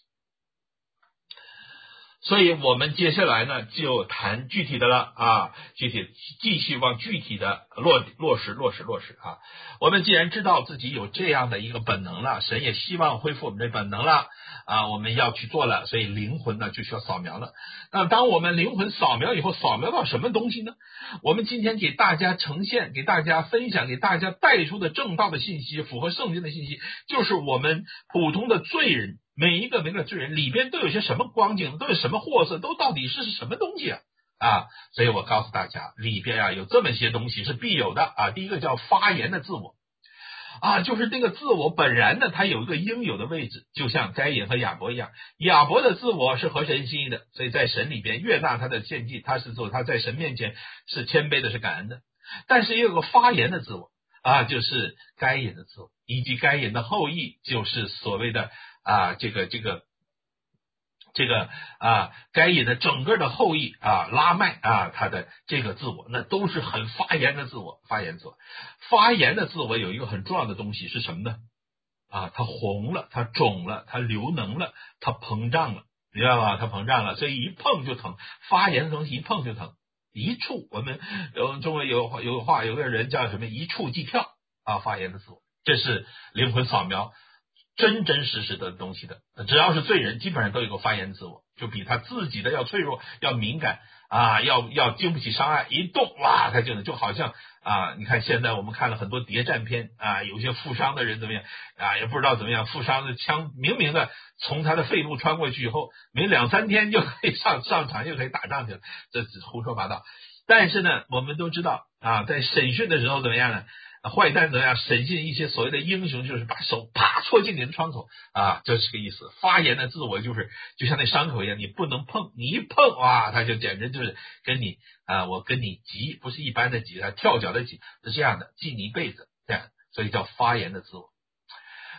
所以我们接下来呢就谈具体的了啊，具体继续往具体的落落实落实落实啊。我们既然知道自己有这样的一个本能了，神也希望恢复我们这本能了啊，我们要去做了，所以灵魂呢就需要扫描了。那当我们灵魂扫描以后，扫描到什么东西呢？我们今天给大家呈现，给大家分享，给大家带出的正道的信息，符合圣经的信息，就是我们普通的罪人，每一个每个罪人里边都有些什么光景，都有什么货色，都到底是什么东西啊？啊，所以我告诉大家，里边啊有这么些东西是必有的啊。第一个叫发言的自我啊，就是这个自我本然呢，它有一个应有的位置，就像该隐和亚伯一样。亚伯的自我是合神心意的，所以在神里边悦纳他的献祭，他是做他在神面前是谦卑的，是感恩的。但是也有个发言的自我啊，就是该隐的自我，以及该隐的后裔，就是所谓的啊，这个这个这个啊，该隐的整个的后裔啊，拉麦啊，他的这个自我，那都是很发言的自我，发言自我，发言的自我有一个很重要的东西是什么呢？啊，它红了，它肿了，它流脓了，它膨胀了，明白吧？它膨胀了，所以一碰就疼，发言的东西一碰就疼，一触，我们有中国有有话，有个人叫什么一触即跳啊，发言的自我，这是灵魂扫描。真真实实的东西的，只要是罪人，基本上都有个发言自我，就比他自己的要脆弱，要敏感啊，要要经不起伤害，一动哇，他就就好像啊，你看现在我们看了很多谍战片啊，有些负伤的人怎么样啊，也不知道怎么样，负伤的枪明明的从他的肺部穿过去以后，没两三天就可以上上场，就可以打仗去了，这是胡说八道。但是呢，我们都知道啊，在审讯的时候怎么样呢？坏蛋怎么样审讯一些所谓的英雄，就是把手啪戳进你的窗口啊，这是个意思。发言的自我就是就像那伤口一样，你不能碰，你一碰哇，他就简直就是跟你啊，我跟你急，不是一般的急，他跳脚的急，是这样的，记你一辈子这样，所以叫发言的自我。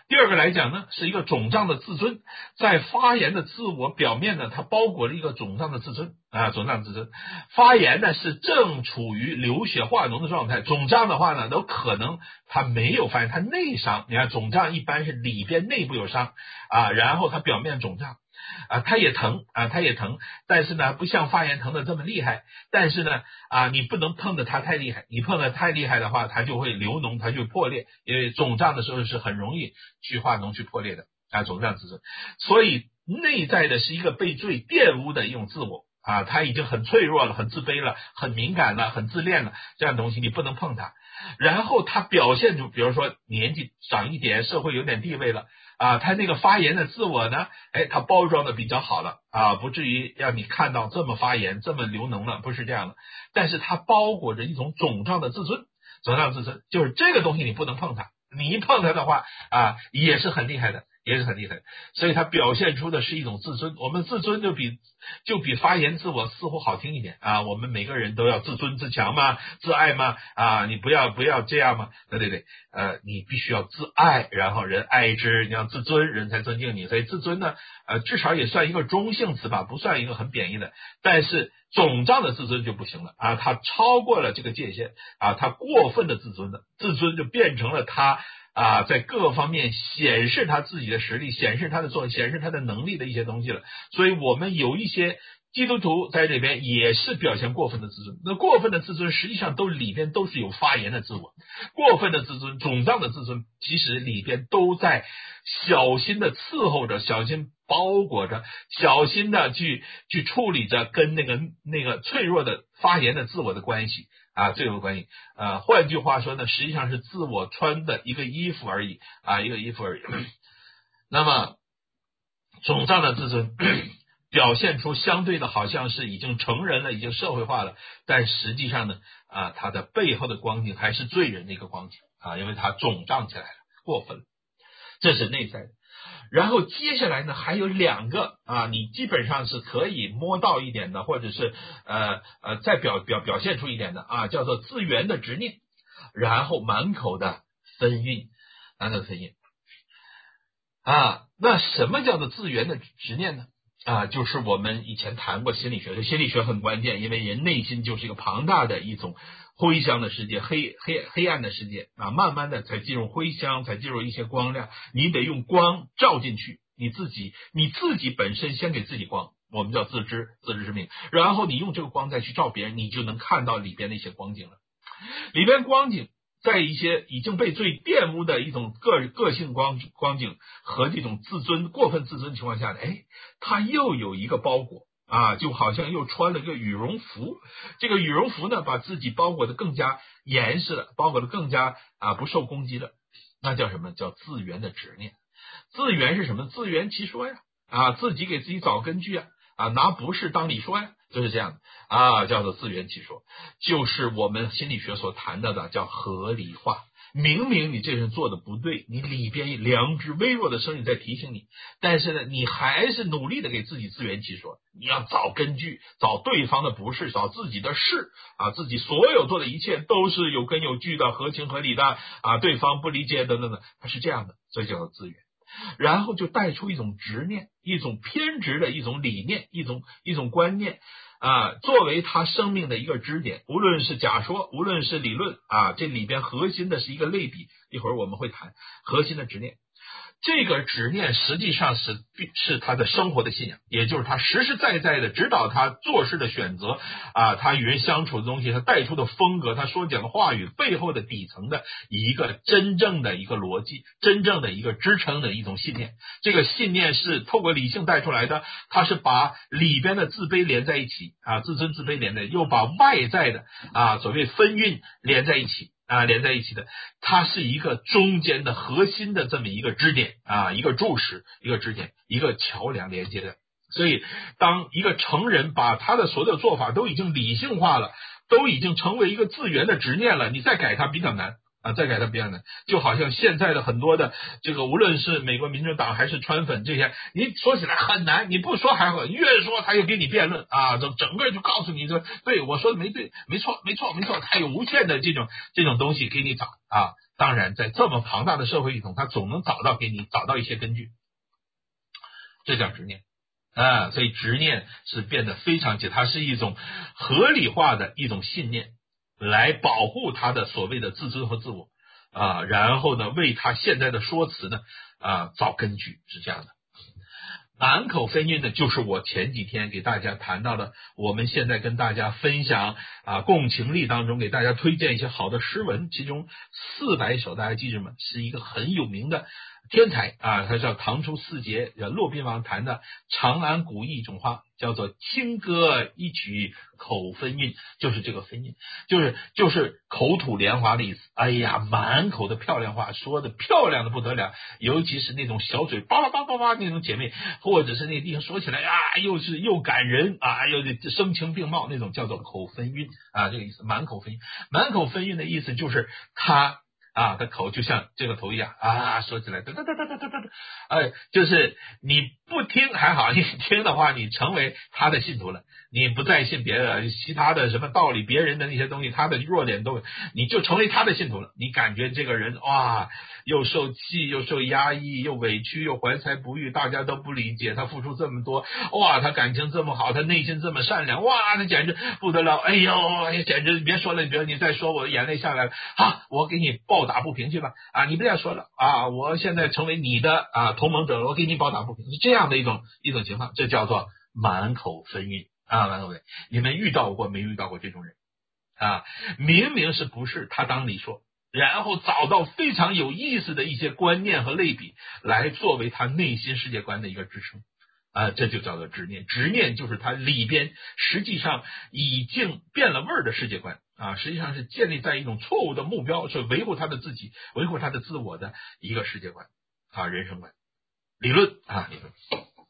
第二个来讲呢，是一个肿胀的自尊，在发言的自我表面呢，它包裹了一个肿胀的自尊啊，肿胀自尊。发言呢是正处于流血化脓的状态，肿胀的话呢，都可能它没有发炎，它内伤。你看肿胀一般是里边内部有伤啊，然后它表面肿胀。啊，它也疼啊，它也疼，但是呢，不像发炎疼的这么厉害。但是呢，啊，你不能碰的它太厉害，你碰的太厉害的话，它就会流脓，它就破裂。因为肿胀的时候是很容易去化脓去破裂的啊，肿胀自尊。所以内在的是一个被罪玷污的一种自我啊，他已经很脆弱了，很自卑了，很敏感了，很自恋了，这样的东西你不能碰它。然后他表现出，比如说年纪长一点，社会有点地位了。啊，他那个发言的自我呢，哎，他包装的比较好了啊，不至于让你看到这么发言，这么流脓了，不是这样的。但是他包裹着一种肿胀的自尊，肿胀自尊就是这个东西你不能碰它，你一碰它的话啊，也是很厉害的，也是很厉害的。所以他表现出的是一种自尊，我们自尊就比就比发言自我似乎好听一点啊，我们每个人都要自尊自强嘛，自爱嘛啊，你不要不要这样嘛，对对对，呃，你必须要自爱，然后人爱之，你要自尊，人才尊敬你。所以自尊呢，呃，至少也算一个中性词吧，不算一个很贬义的。但是肿胀的自尊就不行了啊，他超过了这个界限啊，他过分的自尊了，自尊就变成了他啊，在各个方面显示他自己的实力，显示他的作用，显示他的能力的一些东西了。所以我们有一些基督徒在这边也是表现过分的自尊，那过分的自尊实际上都里边都是有发言的自我，过分的自尊、肿胀的自尊，其实里边都在小心的伺候着，小心包裹着，小心的去去处理着跟那个那个脆弱的发言的自我的关系啊，这个关系。呃，换句话说呢，实际上是自我穿的一个衣服而已啊，一个衣服而已。那么肿胀的自尊表现出相对的好像是已经成人了，已经社会化了，但实际上呢，啊，他的背后的光景还是罪人的一个光景啊，因为他肿胀起来了，过分了，这是内在的。然后接下来呢，还有两个啊，你基本上是可以摸到一点的，或者是呃呃再表表表现出一点的啊，叫做自圆的执念，然后满口的分韵，满口分韵啊。那什么叫做自圆的执念呢？啊，就是我们以前谈过心理学，这心理学很关键，因为人内心就是一个庞大的一种灰箱的世界，黑黑黑暗的世界啊，慢慢的才进入灰箱，才进入一些光亮，你得用光照进去，你自己你自己本身先给自己光，我们叫自知，自知之明，然后你用这个光再去照别人，你就能看到里边的一些光景了。里边光景在一些已经被罪玷污的一种个个性光光景和这种自尊过分自尊情况下呢，哎，它又有一个包裹啊，就好像又穿了个羽绒服。这个羽绒服呢，把自己包裹的更加严实了，包裹的更加啊不受攻击了。那叫什么？叫自圆的执念。自圆是什么？自圆其说呀，啊，自己给自己找根据啊，啊，拿不是当你说呀。就是这样的啊，叫做自圆其说，就是我们心理学所谈到的叫合理化。明明你这人做的不对，你里边良知微弱的声音在提醒你，但是呢，你还是努力的给自己自圆其说。你要找根据，找对方的不是，找自己的是啊，自己所有做的一切都是有根有据的，合情合理的啊，对方不理解等等等，它是这样的，所以叫做自圆。然后就带出一种执念，一种偏执的一种理念，一种一种观念啊，作为他生命的一个支点，无论是假说，无论是理论啊，这里边核心的是一个类比，一会儿我们会谈核心的执念。这个执念实际上是是他的生活的信仰，也就是他实实在在的指导他做事的选择啊，他与人相处的东西，他带出的风格，他说讲的话语背后的底层的一个真正的一个逻辑，真正的一个支撑的一种信念。这个信念是透过理性带出来的，他是把里边的自卑连在一起啊，自尊自卑连在，又把外在的啊所谓分韵连在一起。啊，连在一起的，它是一个中间的核心的这么一个支点啊，一个柱石，一个支点，一个桥梁连接的。所以，当一个成人把他的所有做法都已经理性化了，都已经成为一个自圆的执念了，你再改它比较难啊，再改他别样的，就好像现在的很多的这个，无论是美国民主党还是川粉这些，你说起来很难，你不说还好，越说他就给你辩论啊，整整个就告诉你说，对我说的没对，没错，没错，没错，他有无限的这种这种东西给你找啊。当然，在这么庞大的社会系统，他总能找到给你找到一些根据，这叫执念啊。所以执念是变得非常解，它是一种合理化的一种信念。来保护他的所谓的自尊和自我啊，然后呢，为他现在的说辞呢啊找根据，是这样的。满口分韵呢，就是我前几天给大家谈到的，我们现在跟大家分享啊共情力当中给大家推荐一些好的诗文，其中四百首大家记住吗？是一个很有名的天才啊，他叫唐初四杰骆宾王弹的《长安古意一种花》，叫做轻歌一曲口分韵，就是这个分韵，就是就是口吐莲花的意思。哎呀，满口的漂亮话，说的漂亮的不得了，尤其是那种小嘴叭叭叭叭叭那种姐妹，或者是那地方说起来啊，又是又感人啊，又声情并茂那种，叫做口分韵啊，这个意思。满口分韵，满口分韵的意思就是他。啊，他口就像这个头一样啊，说起来哒哒哒哒哒哒哒，哎，就是你不听还好，你听的话，你成为他的信徒了，你不再信别的其他的什么道理，别人的那些东西，他的弱点都，你就成为他的信徒了。你感觉这个人哇，又受气，又受压抑，又委屈，又怀才不遇，大家都不理解他付出这么多，哇，他感情这么好，他内心这么善良，哇，那简直不得了，哎呦，哎呀，简直你别说了，你别你再说我眼泪下来了，好，我给你报打不平去吧，啊，你不要说了啊，我现在成为你的啊同盟者了，我给你报打不平，是这样的一种一种情况，这叫做满口分韵啊，满口分韵，你们遇到过没遇到过这种人啊？明明是不是他当理说，然后找到非常有意思的一些观念和类比来作为他内心世界观的一个支撑啊，这就叫做执念。执念就是他里边实际上已经变了味儿的世界观啊，实际上是建立在一种错误的目标，是维护他的自己，维护他的自我的一个世界观啊，人生观、理论啊，理论。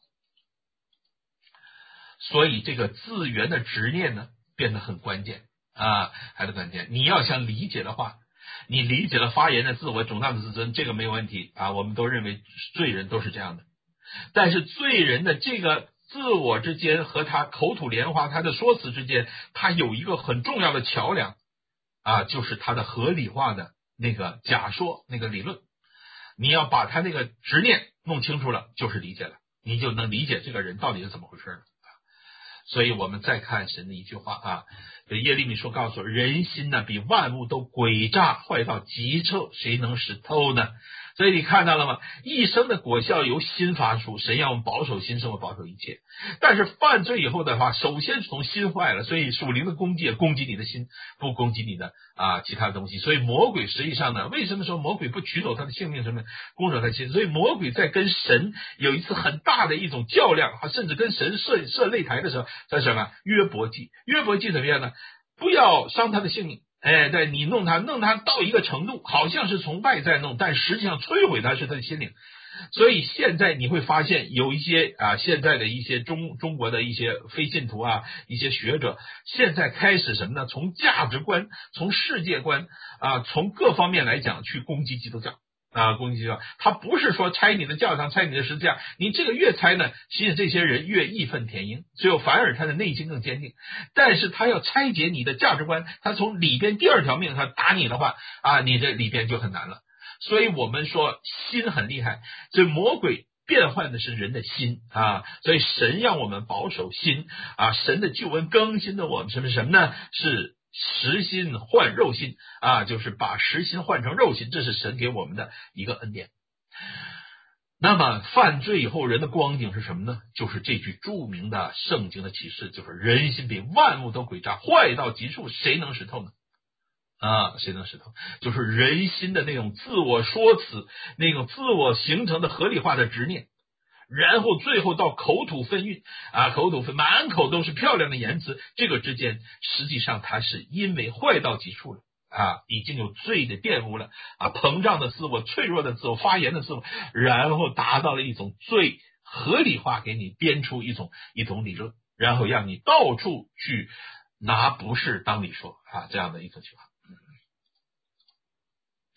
所以这个自圆的执念呢，变得很关键啊，还是关键。你要想理解的话，你理解了发言的自我、肿大的自尊，这个没有问题啊，我们都认为罪人都是这样的。但是罪人的这个自我之间和他口吐莲花，他的说辞之间，他有一个很重要的桥梁啊，就是他的合理化的那个假说、那个理论。你要把他那个执念弄清楚了，就是理解了，你就能理解这个人到底是怎么回事了。所以我们再看神的一句话啊，耶利米说告诉我，人心呢比万物都诡诈坏到极处，谁能识透呢？所以你看到了吗？一生的果效由心发出，神要我们保守心，生活保守一切。但是犯罪以后的话，首先是从心坏了，所以属灵的攻击也攻击你的心，不攻击你的啊其他的东西。所以魔鬼实际上呢，为什么说魔鬼不取走他的性命，什么攻守他的心？所以魔鬼在跟神有一次很大的一种较量，甚至跟神设设擂台的时候，在什么约伯记？约伯记怎么样呢？不要伤他的性命。哎，对，你弄他弄他到一个程度，好像是从外在弄，但实际上摧毁他是他的心灵。所以现在你会发现有一些啊，现在的一些中中国的一些非信徒啊，一些学者，现在开始什么呢？从价值观、从世界观啊，从各方面来讲去攻击基督教。啊，攻击教，他不是说拆你的教堂，拆你的十字架，你这个越拆呢，其实这些人越义愤填膺，最后反而他的内心更坚定。但是他要拆解你的价值观，他从里边第二条命他打你的话啊，你这里边就很难了。所以我们说心很厉害，所以魔鬼变换的是人的心啊，所以神让我们保守心啊，神的救恩更新的我们什么什么呢？是实心换肉心啊，就是把实心换成肉心，这是神给我们的一个恩典。那么犯罪以后人的光景是什么呢？就是这句著名的圣经的启示，就是人心比万物都诡诈，坏到极处，谁能识透呢？啊，谁能识透？就是人心的那种自我说辞，那种自我形成的合理化的执念，然后最后到口吐分韵啊，口吐分满口都是漂亮的言辞，这个之间实际上它是因为坏到极处了啊，已经有罪的玷污了啊，膨胀的自我、脆弱的自我、发言的自我，然后达到了一种最合理化，给你编出一种一种理论，然后让你到处去拿不是当理说啊，这样的一种情况。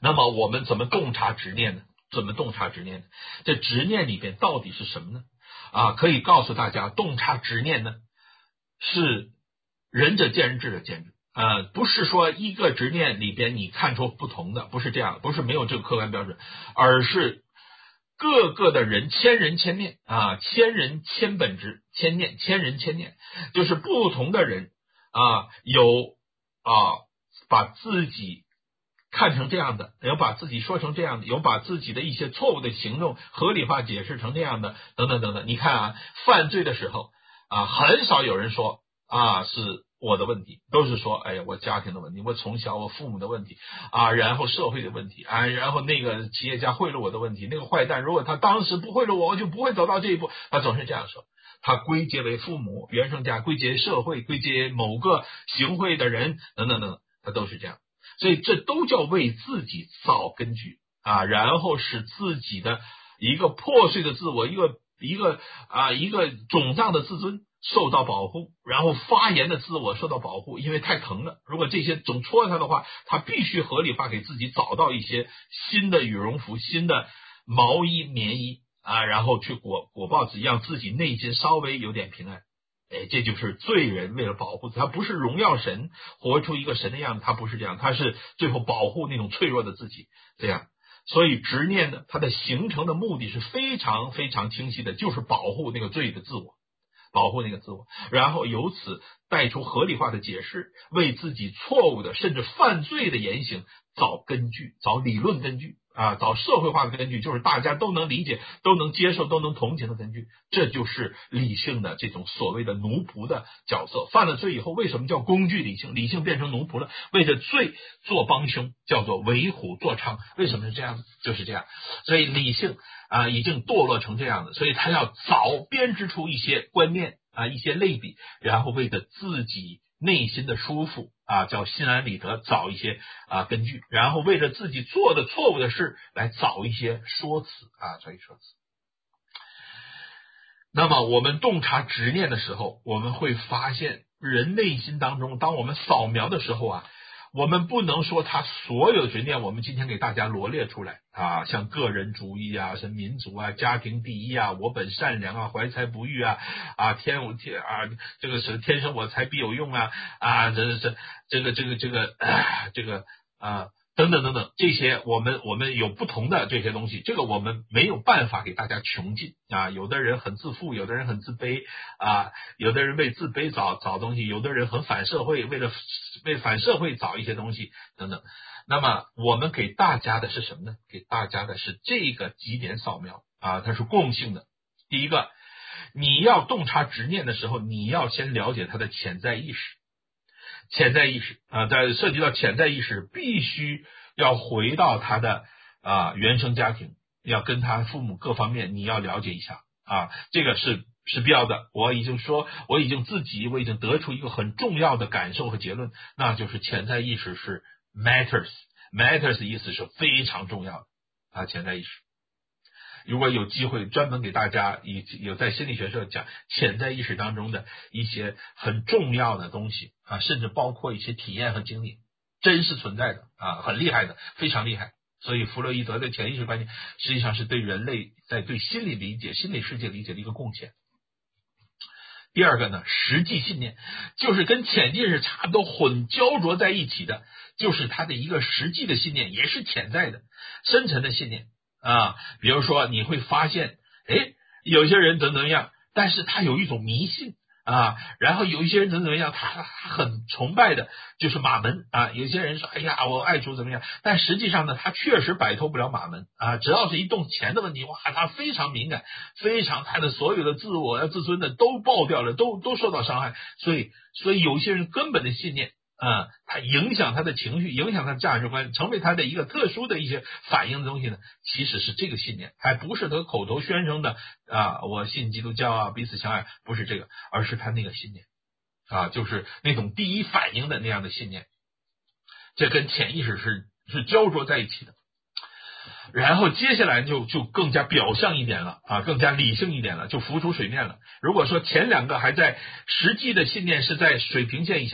那么我们怎么洞察执念呢？怎么洞察执念呢？这执念里边到底是什么呢？啊，可以告诉大家，洞察执念呢，是仁者见仁，智者见智。呃，不是说一个执念里边你看出不同的，不是这样，不是没有这个客观标准，而是各个的人千人千念啊，千人千本质，千念千人千念，就是不同的人啊，有啊把自己看成这样的，有把自己说成这样的，有把自己的一些错误的行动合理化解释成这样的，等等等等。你看啊，犯罪的时候啊，很少有人说啊是我的问题，都是说哎呀我家庭的问题，我从小我父母的问题啊，然后社会的问题啊，然后那个企业家贿赂我的问题，那个坏蛋如果他当时不贿赂我，我就不会走到这一步，他总是这样说。他归结为父母、原生家，归结社会，归结某个行贿的人等等等，他都是这样。所以这都叫为自己造根据啊，然后使自己的一个破碎的自我，一个一个啊一个肿胀的自尊受到保护，然后发炎的自我受到保护，因为太疼了。如果这些总戳他的话，他必须合理化给自己找到一些新的羽绒服、新的毛衣、棉衣啊，然后去裹裹抱自己，让自己内心稍微有点平安。哎，这就是罪人为了保护他，不是荣耀神，活出一个神的样子，他不是这样，他是最后保护那种脆弱的自己，这样。所以执念呢，它的形成的目的是非常非常清晰的，就是保护那个罪的自我，保护那个自我，然后由此带出合理化的解释，为自己错误的甚至犯罪的言行找根据，找理论根据啊，找社会化的根据，就是大家都能理解、都能接受、都能同情的根据。这就是理性的这种所谓的奴仆的角色。犯了罪以后，为什么叫工具理性？理性变成奴仆了，为着罪做帮凶，叫做为虎作伥。为什么是这样？就是这样。所以理性啊，已经堕落成这样的，所以他要早编织出一些观念啊，一些类比，然后为着自己内心的舒服啊，叫心安理得，找一些啊根据，然后为着自己做的错误的事来找一些说辞啊，找一些说辞。那么我们洞察执念的时候，我们会发现人内心当中，当我们扫描的时候啊，我们不能说他所有执念我们今天给大家罗列出来啊，像个人主义啊，什么民族啊，家庭第一啊，我本善良啊，怀才不遇啊，啊天我天啊，这个是天生我材必有用啊，啊这这这个这个这个啊这个啊等等等等，这些我们我们有不同的这些东西，这个我们没有办法给大家穷尽啊。有的人很自负，有的人很自卑啊，有的人为自卑找找东西，有的人很反社会，为了为反社会找一些东西等等。那么我们给大家的是什么呢？给大家的是这个几点扫描啊，它是共性的。第一个，你要洞察执念的时候，你要先了解它的潜在意识。潜在意识啊，在涉及到潜在意识，必须要回到他的啊原生家庭，要跟他父母各方面你要了解一下啊，这个是是必要的。我已经说，我已经自己我已经得出一个很重要的感受和结论，那就是潜在意识是 matters matters 的意思是非常重要的啊，潜在意识。如果有机会专门给大家有在心理学上讲潜在意识当中的一些很重要的东西啊，甚至包括一些体验和经历，真实存在的啊，很厉害的，非常厉害。所以弗洛伊德的潜意识观念实际上是对人类在对心理理解、心理世界理解的一个贡献。第二个呢，实际信念，就是跟潜意识差不多混交浊在一起的，就是他的一个实际的信念，也是潜在的深层的信念啊。比如说你会发现，哎，有些人怎么怎么样，但是他有一种迷信啊，然后有一些人怎么怎么样，他他很崇拜的就是马门啊。有些人说，哎呀，我爱主怎么样，但实际上呢，他确实摆脱不了马门啊。只要是一动钱的问题，哇，他非常敏感，非常他的所有的自我、自尊的都爆掉了，都都受到伤害。所以，所以有些人根本的信念啊，他影响他的情绪，影响他的价值观，成为他的一个特殊的一些反应的东西呢，其实是这个信念，还不是他口头宣称的啊，我信基督教啊，彼此相爱，不是这个，而是他那个信念啊，就是那种第一反应的那样的信念，这跟潜意识是是交织在一起的。然后接下来就就更加表象一点了啊，更加理性一点了，就浮出水面了。如果说前两个还在实际的信念是在水平线以下，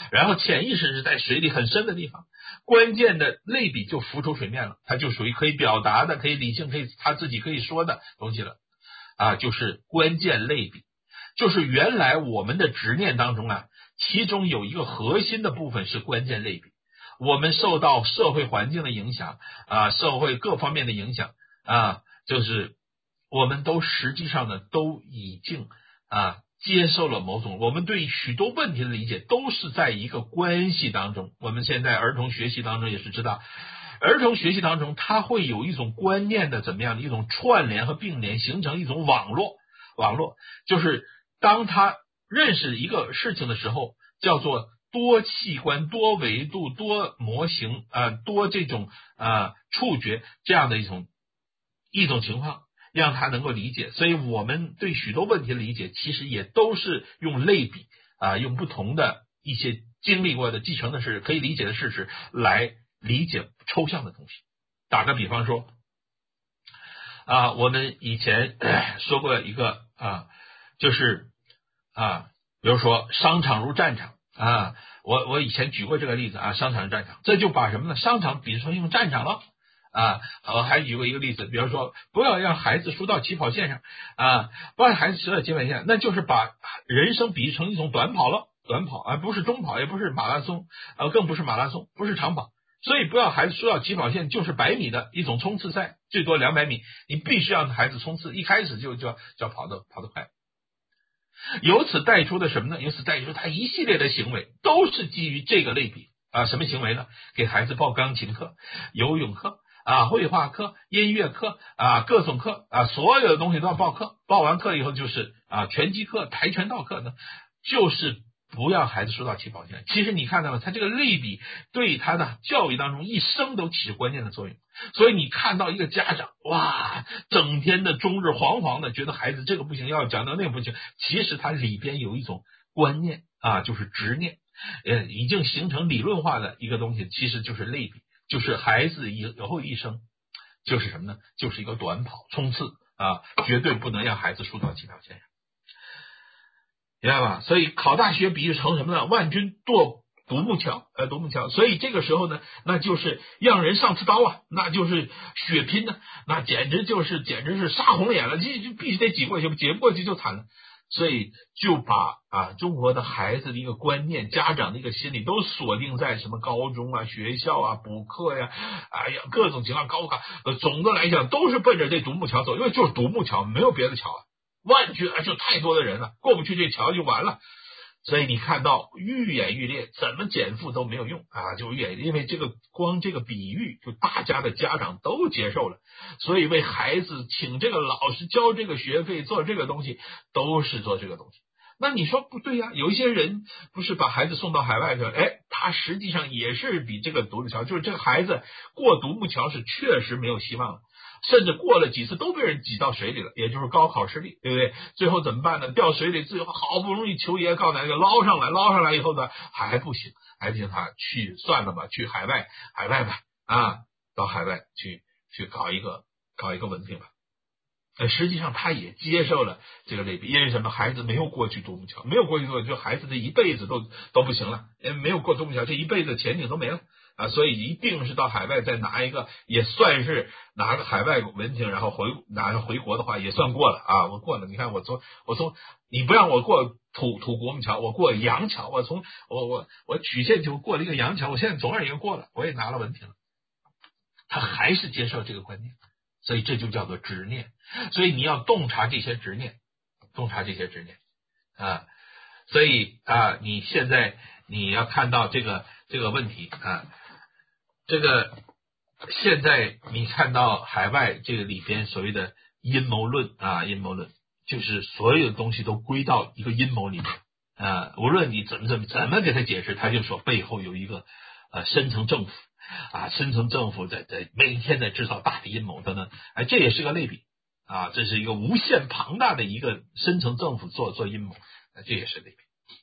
然后潜意识是在水里很深的地方，关键的类比就浮出水面了，它就属于可以表达的，可以理性，可以他自己可以说的东西了啊，就是关键类比。就是原来我们的执念当中啊，其中有一个核心的部分是关键类比。我们受到社会环境的影响啊，社会各方面的影响啊，就是我们都实际上呢都已经啊接受了某种，我们对许多问题的理解都是在一个关系当中。我们现在儿童学习当中也是知道，儿童学习当中它会有一种观念的怎么样的一种串联和并联，形成一种网络。网络就是当他认识一个事情的时候，叫做多器官、多维度、多模型啊、呃，多这种啊、呃、触觉这样的一种一种情况，让他能够理解。所以我们对许多问题的理解，其实也都是用类比啊、呃，用不同的一些经历过的、继承的事、可以理解的事实来理解抽象的东西。打个比方说啊，我们以前说过一个啊，就是啊，比如说商场如战场啊，我我以前举过这个例子啊，商场如战场，这就把什么呢？商场比成用战场了啊。我还举过一个例子，比如说不要让孩子输到起跑线上啊，不让孩子输到起跑线上，那就是把人生比喻成一种短跑了，短跑而、啊、不是中跑，也不是马拉松，呃，更不是马拉松，不是长跑。所以不要孩子输到起跑线，就是百米的一种冲刺赛，最多两百米，你必须让孩子冲刺，一开始就就要就要跑得跑得快。由此带出的什么呢？由此带出他一系列的行为都是基于这个类比啊。什么行为呢？给孩子报钢琴课、游泳课啊、绘画课、音乐课啊，各种课啊，所有的东西都要报课。报完课以后就是啊，拳击课、跆拳道课呢，就是不让孩子输到起跑线。其实你看到了，他这个类比对他的教育当中一生都起着关键的作用。所以你看到一个家长哇，整天的终日惶惶的，觉得孩子这个不行，要讲到那个不行，其实他里边有一种观念啊，就是执念，呃，已经形成理论化的一个东西，其实就是类比，就是孩子以后一生就是什么呢？就是一个短跑冲刺啊，绝对不能让孩子输到起跑线上。明白吧？所以考大学比喻成什么呢？万军堕独木桥，呃，独木桥。所以这个时候呢，那就是让人上刺刀啊，那就是血拼呢，那简直就是简直是杀红眼了，这就必须得挤过去，挤不过去就惨了。所以就把啊中国的孩子的一个观念，家长的一个心理都锁定在什么高中啊、学校啊、补课呀，哎呀各种情况高考，呃，总的来讲都是奔着这独木桥走，因为就是独木桥，没有别的桥啊。万军啊，就太多的人了，过不去这桥就完了。所以你看到愈演愈烈，怎么减负都没有用啊，就越因为这个光这个比喻，就大家的家长都接受了，所以为孩子请这个老师交这个学费做这个东西，都是做这个东西。那你说不对呀、啊？有一些人不是把孩子送到海外去了，哎，他实际上也是比这个独木桥，就是这个孩子过独木桥是确实没有希望了。甚至过了几次都被人挤到水里了，也就是高考失利，对不对？最后怎么办呢？掉水里，最后好不容易求爷告奶给捞上来，捞上来以后呢，还不行，还不行，他去算了吧，去海外，海外吧，啊，到海外去去搞一个搞一个文凭吧。呃，实际上他也接受了这个类比，因为什么？孩子没有过去独木桥，没有过去独木桥，就孩子这一辈子都都不行了，没有过独木桥，这一辈子前景都没了。啊，所以一定是到海外再拿一个，也算是拿个海外文凭，然后回拿回国的话，也算过了啊，我过了。你看我从我从你不让我过土土国木桥，我过洋桥，我从我我我曲线就过了一个洋桥，我现在总而言之过了，我也拿了文凭了。他还是接受这个观念，所以这就叫做执念。所以你要洞察这些执念，洞察这些执念啊。所以啊，你现在你要看到这个这个问题啊。这个现在你看到海外这个里边所谓的阴谋论啊，阴谋论就是所有的东西都归到一个阴谋里面啊，无论你怎么怎么怎么给他解释，他就说背后有一个呃深层政府啊，深层政府在在每天在制造大的阴谋等等，哎，这也是个类比啊，这是一个无限庞大的一个深层政府做做阴谋，这也是类比。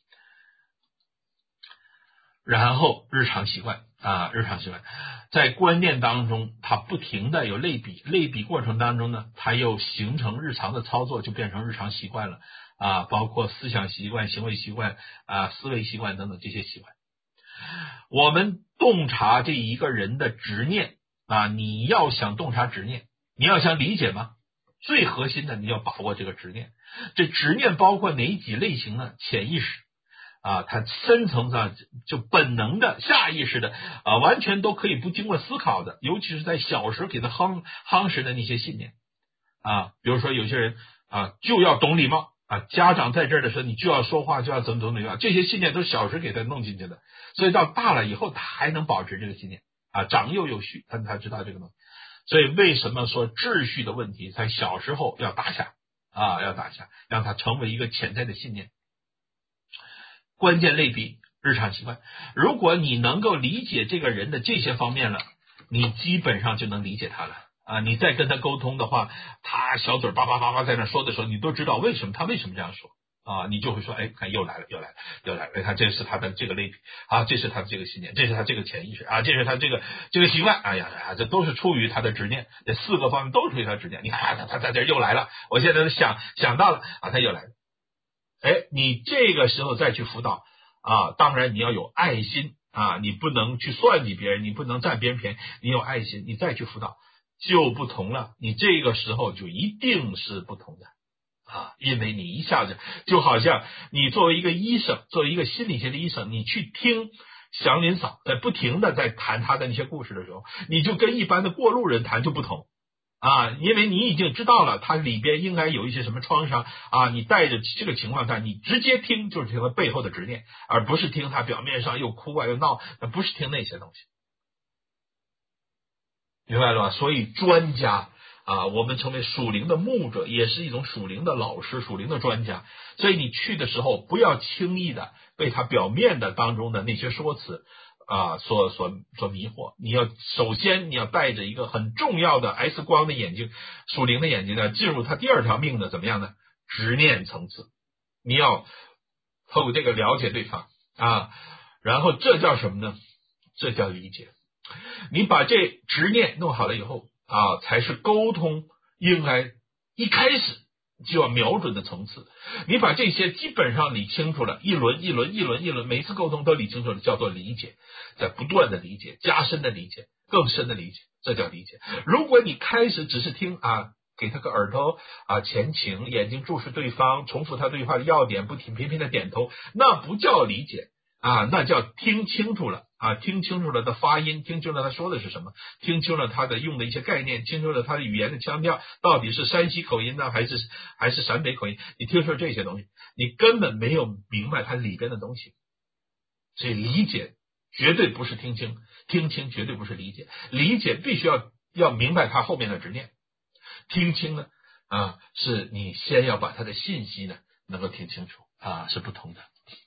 然后日常习惯啊，日常习惯在观念当中，它不停的有类比，类比过程当中呢，它又形成日常的操作，就变成日常习惯了啊，包括思想习惯、行为习惯啊、思维习惯等等这些习惯我们洞察这一个人的执念啊，你要想洞察执念，你要想理解吗？最核心的你要把握这个执念。这执念包括哪几类型呢？潜意识啊，它深层上就本能的、下意识的啊，完全都可以不经过思考的，尤其是在小时候给他夯夯实的那些信念啊，比如说有些人啊就要懂礼貌啊，家长在这儿的时候你就要说话就要怎么怎么样，这些信念都是小时候给他弄进去的，所以到大了以后他还能保持这个信念啊，长幼有序，他他知道这个东西。所以为什么说秩序的问题在小时候要打下啊，要打下，让它成为一个潜在的信念。关键类比日常习惯，如果你能够理解这个人的这些方面了，你基本上就能理解他了啊。你再跟他沟通的话，他小嘴叭叭叭叭在那说的时候，你都知道为什么他为什么这样说啊，你就会说，哎，看又来了又来了又来了，你看这是他的这个类比啊，这是他的这个信念，这是他这个潜意识啊，这是他这个这个习惯，哎呀呀，这都是出于他的执念，这四个方面都是出于他的执念。你看他他在这又来了，我现在都想想到了啊，他又来了。哎，你这个时候再去辅导啊，当然你要有爱心啊，你不能去算计别人，你不能占别人便宜，你有爱心，你再去辅导就不同了，你这个时候就一定是不同的啊，因为你一下子就好像你作为一个医生，作为一个心理学的医生，你去听祥林嫂在不停的在谈他的那些故事的时候，你就跟一般的过路人谈就不同啊，因为你已经知道了它里边应该有一些什么创伤啊，你带着这个情况下，你直接听就是听他背后的执念，而不是听他表面上又哭啊又闹，不是听那些东西，明白了吧？所以专家啊，我们成为属灵的牧者，也是一种属灵的老师，属灵的专家。所以你去的时候，不要轻易的被他表面的当中的那些说辞啊，所所所迷惑。你要首先你要带着一个很重要的 X 光的眼睛，属灵的眼睛呢，进入他第二条命的怎么样呢？执念层次。你要透过这个了解对方啊，然后这叫什么呢？这叫理解。你把这执念弄好了以后啊，才是沟通应该一开始就要瞄准的层次。你把这些基本上理清楚了，一轮一轮一轮一轮，每次沟通都理清楚了，叫做理解，在不断的理解，加深的理解，更深的理解，这叫理解。如果你开始只是听啊，给他个耳朵啊前倾，眼睛注视对方，重复他对话的要点，不停频频的点头，那不叫理解啊，那叫听清楚了啊，听清楚了的发音，听清楚了他说的是什么，听清了他的用的一些概念，听清了他的语言的腔调，到底是山西口音呢，还是还是陕北口音？你听说这些东西，你根本没有明白它里边的东西。所以理解绝对不是听清，听清绝对不是理解，理解必须要要明白他后面的执念，听清呢啊，是你先要把他的信息呢能够听清楚啊，是不同的。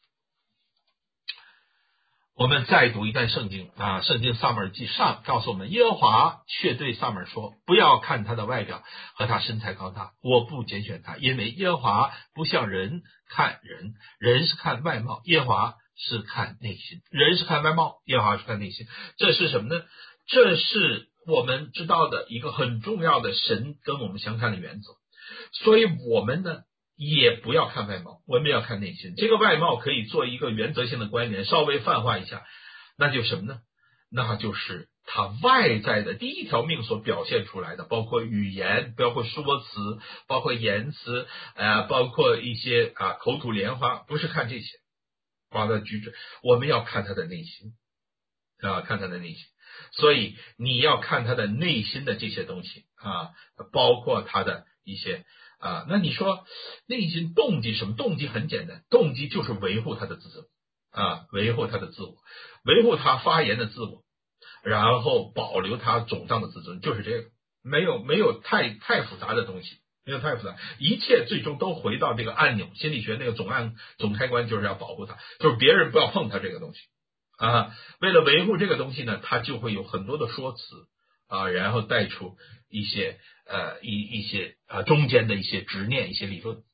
我们再读一段圣经啊，圣经撒母耳记上告诉我们，耶和华却对撒母耳说，不要看他的外表和他身材高大，我不拣选他，因为耶和华不像人看人，人是看外貌，耶和华是看内心，人是看外貌，耶和华是看内心。这是什么呢？这是我们知道的一个很重要的神跟我们相看的原则。所以我们呢也不要看外貌，我们要看内心。这个外貌可以做一个原则性的观点，稍微泛化一下，那就什么呢？那就是他外在的第一条命所表现出来的，包括语言，包括说辞，包括言辞，呃，包括一些啊口吐莲花，不是看这些，包括举止，我们要看他的内心啊，看他的内心。所以你要看他的内心的这些东西啊，包括他的一些啊，那你说内心动机什么？动机很简单，动机就是维护他的自我啊，维护他的自我，维护他发言的自我，然后保留他总账的自尊，就是这个，没有没有太太复杂的东西，没有太复杂，一切最终都回到这个按钮，心理学那个总按总开关就是要保护他，就是别人不要碰他这个东西啊。为了维护这个东西呢，他就会有很多的说辞啊，然后带出一些呃一一些啊中间的一些执念，一些理论。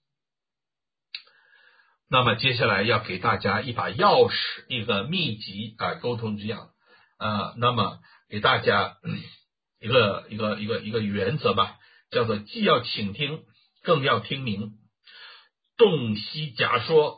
那么接下来要给大家一把钥匙，一个秘籍啊，沟通之样啊。那么给大家一个一个一个一个原则吧，叫做既要倾听，更要听明，洞悉假说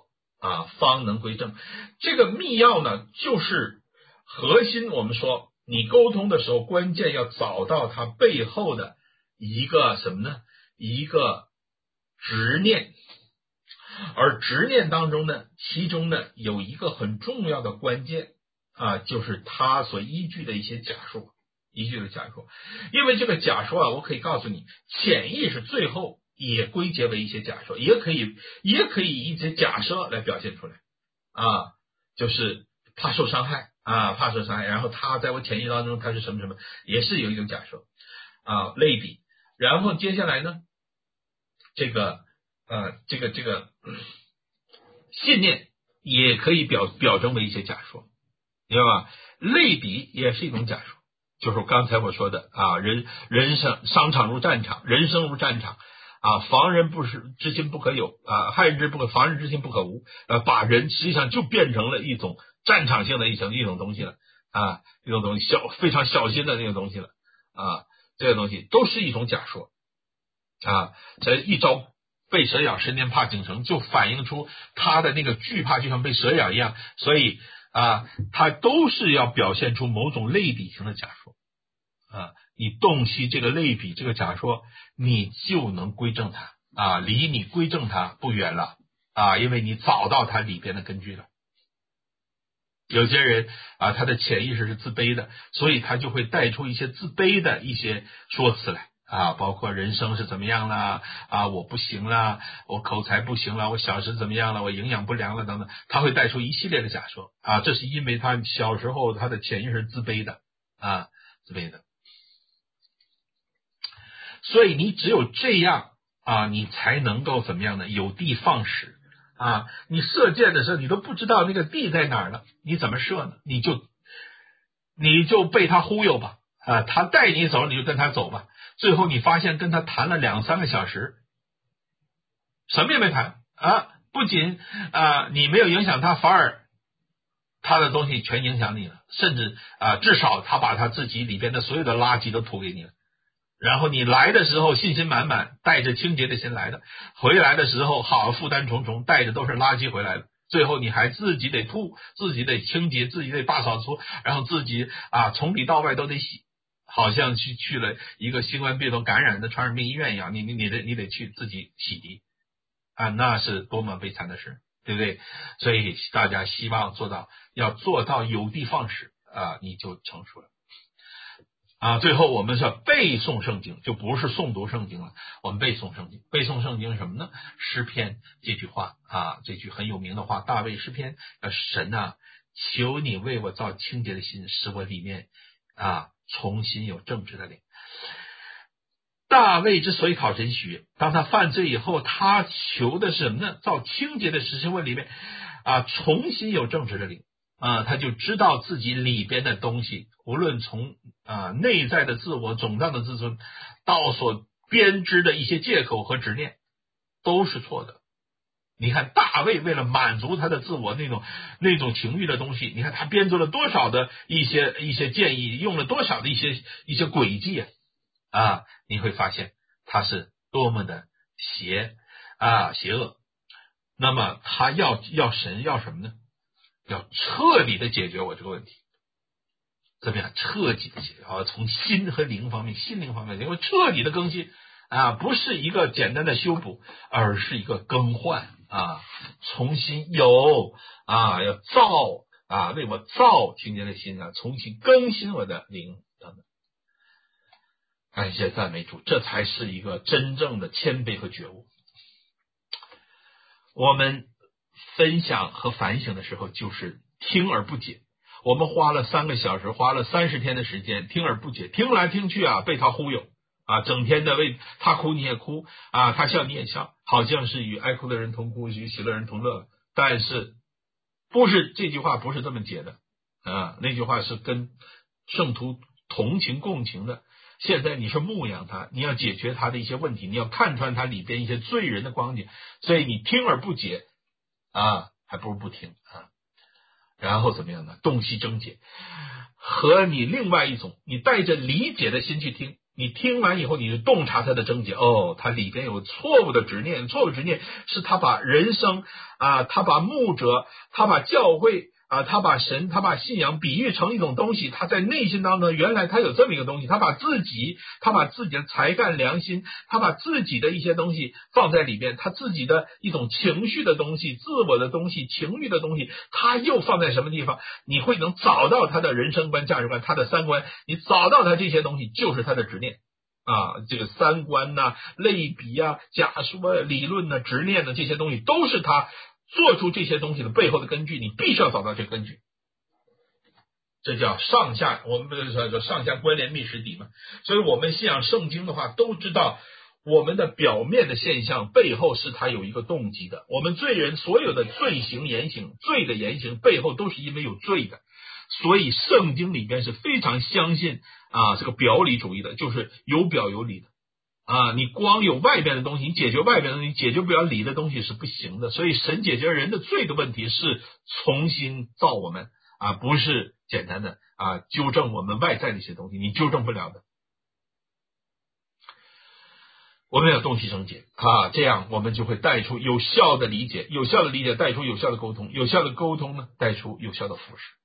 啊，方能归正。这个密钥呢，就是核心。我们说，你沟通的时候，关键要找到它背后的一个什么呢？一个执念。而执念当中呢，其中呢有一个很重要的关键啊，就是他所依据的一些假说，依据的假说。因为这个假说啊，我可以告诉你，潜意识最后也归结为一些假说，也可以也可以以一些假设来表现出来啊，就是怕受伤害啊，怕受伤害，然后他在我潜意识当中他是什么什么，也是有一种假说啊，类比。然后接下来呢，这个呃，这个这个、嗯、信念也可以表表征为一些假说，明白吧？类比也是一种假说，就是刚才我说的啊，人人生商场如战场，人生如战场啊，防人不是之心不可有啊，害人之不可防人之心不可无，呃，把人实际上就变成了一种战场性的一种一种东西了啊，一种东西小非常小心的那个东西了啊，这个东西都是一种假说啊，这一招被蛇咬，十年怕井绳，就反映出他的那个惧怕，就像被蛇咬一样。所以啊，他都是要表现出某种类比型的假说啊。你洞悉这个类比这个假说，你就能归正它啊，离你归正它不远了啊，因为你找到它里边的根据了。有些人啊，他的潜意识是自卑的，所以他就会带出一些自卑的一些说辞来。啊，包括人生是怎么样了啊，我不行了，我口才不行了，我小时怎么样了，我营养不良了等等，他会带出一系列的假说啊，这是因为他小时候他的潜意识自卑的啊，自卑的，所以你只有这样啊，你才能够怎么样呢？有的放矢啊，你射箭的时候你都不知道那个地在哪儿了，你怎么射呢？你就你就被他忽悠吧啊，他带你走你就跟他走吧。最后你发现跟他谈了两三个小时，什么也没谈啊！不仅啊你没有影响他，反而他的东西全影响你了，甚至啊至少他把他自己里边的所有的垃圾都吐给你了。然后你来的时候信心满满，带着清洁的心来的，回来的时候好负担重重，带着都是垃圾回来的。最后你还自己得吐，自己得清洁，自己得大扫除，然后自己啊从里到外都得洗。好像去去了一个新冠病毒感染的传染病医院一样，你你你得你得去自己洗涤啊，那是多么悲惨的事，对不对？所以大家希望做到，要做到有的放矢啊，你就成熟了啊。最后我们是背诵圣经，就不是诵读圣经了，我们背诵圣经。背诵圣经是什么呢？诗篇这句话啊，这句很有名的话，大卫诗篇，神啊，求你为我造清洁的心，使我里面啊重新有正直的灵。大卫之所以讨神喜悦，当他犯罪以后，他求的是什么呢？造清洁的实心问里面啊，重新有正直的灵啊，他就知道自己里边的东西，无论从啊内在的自我、总当的自尊，到所编织的一些借口和执念，都是错的。你看大卫为了满足他的自我那种那种情欲的东西，你看他编织了多少的一些一些建议，用了多少的一些一些诡计啊！啊，你会发现他是多么的邪啊邪恶。那么他要要神要什么呢？要彻底的解决我这个问题。怎么样？彻底的解决啊，从心和灵方面，心灵方面，因为彻底的更新啊，不是一个简单的修补，而是一个更换啊，重新有啊，要造啊，为我造清洁的心啊，重新更新我的灵等等。感谢赞美主，这才是一个真正的谦卑和觉悟。我们分享和反省的时候，就是听而不解。我们花了三个小时，花了三十天的时间，听而不解，听来听去啊，被他忽悠啊，整天的为他哭你也哭啊，他笑你也笑，好像是与爱哭的人同哭，与喜乐人同乐。但是不是这句话不是这么解的啊？那句话是跟圣徒同情共情的。现在你是牧养他，你要解决他的一些问题，你要看穿他里边一些罪人的光景，所以你听而不解啊，还不如不听啊。然后怎么样呢？洞悉症结，和你另外一种，你带着理解的心去听你听完以后，你就洞察他的症结。哦，他里边有错误的执念，错误执念是他把人生啊，他把牧者，他把教会啊，他把神，他把信仰比喻成一种东西。他在内心当中，原来他有这么一个东西，他把自己，他把自己的才干、良心，他把自己的一些东西放在里边，他自己的一种情绪的东西、自我的东西、情欲的东西，他又放在什么地方？你会能找到他的人生观、价值观、他的三观，你找到他这些东西，就是他的执念啊。这个三观呐、啊、类比啊、假说、理论呐、啊、执念的这些东西，都是他做出这些东西的背后的根据，你必须要找到这个根据。这叫上下，我们不是说上下关联密实底嘛？所以我们信仰圣经的话，都知道我们的表面的现象背后是它有一个动机的。我们罪人所有的罪行言行，罪的言行背后都是因为有罪的。所以圣经里边是非常相信啊这个表里主义的，就是有表有里的。啊，你光有外边的东西，你解决外边的东西，你解决不了里的东西是不行的。所以神解决人的罪的问题是重新造我们啊，不是简单的啊纠正我们外在的一些东西，你纠正不了的。我们要洞悉绳结啊，这样我们就会带出有效的理解，有效的理解带出有效的沟通，有效的沟通呢带出有效的服侍。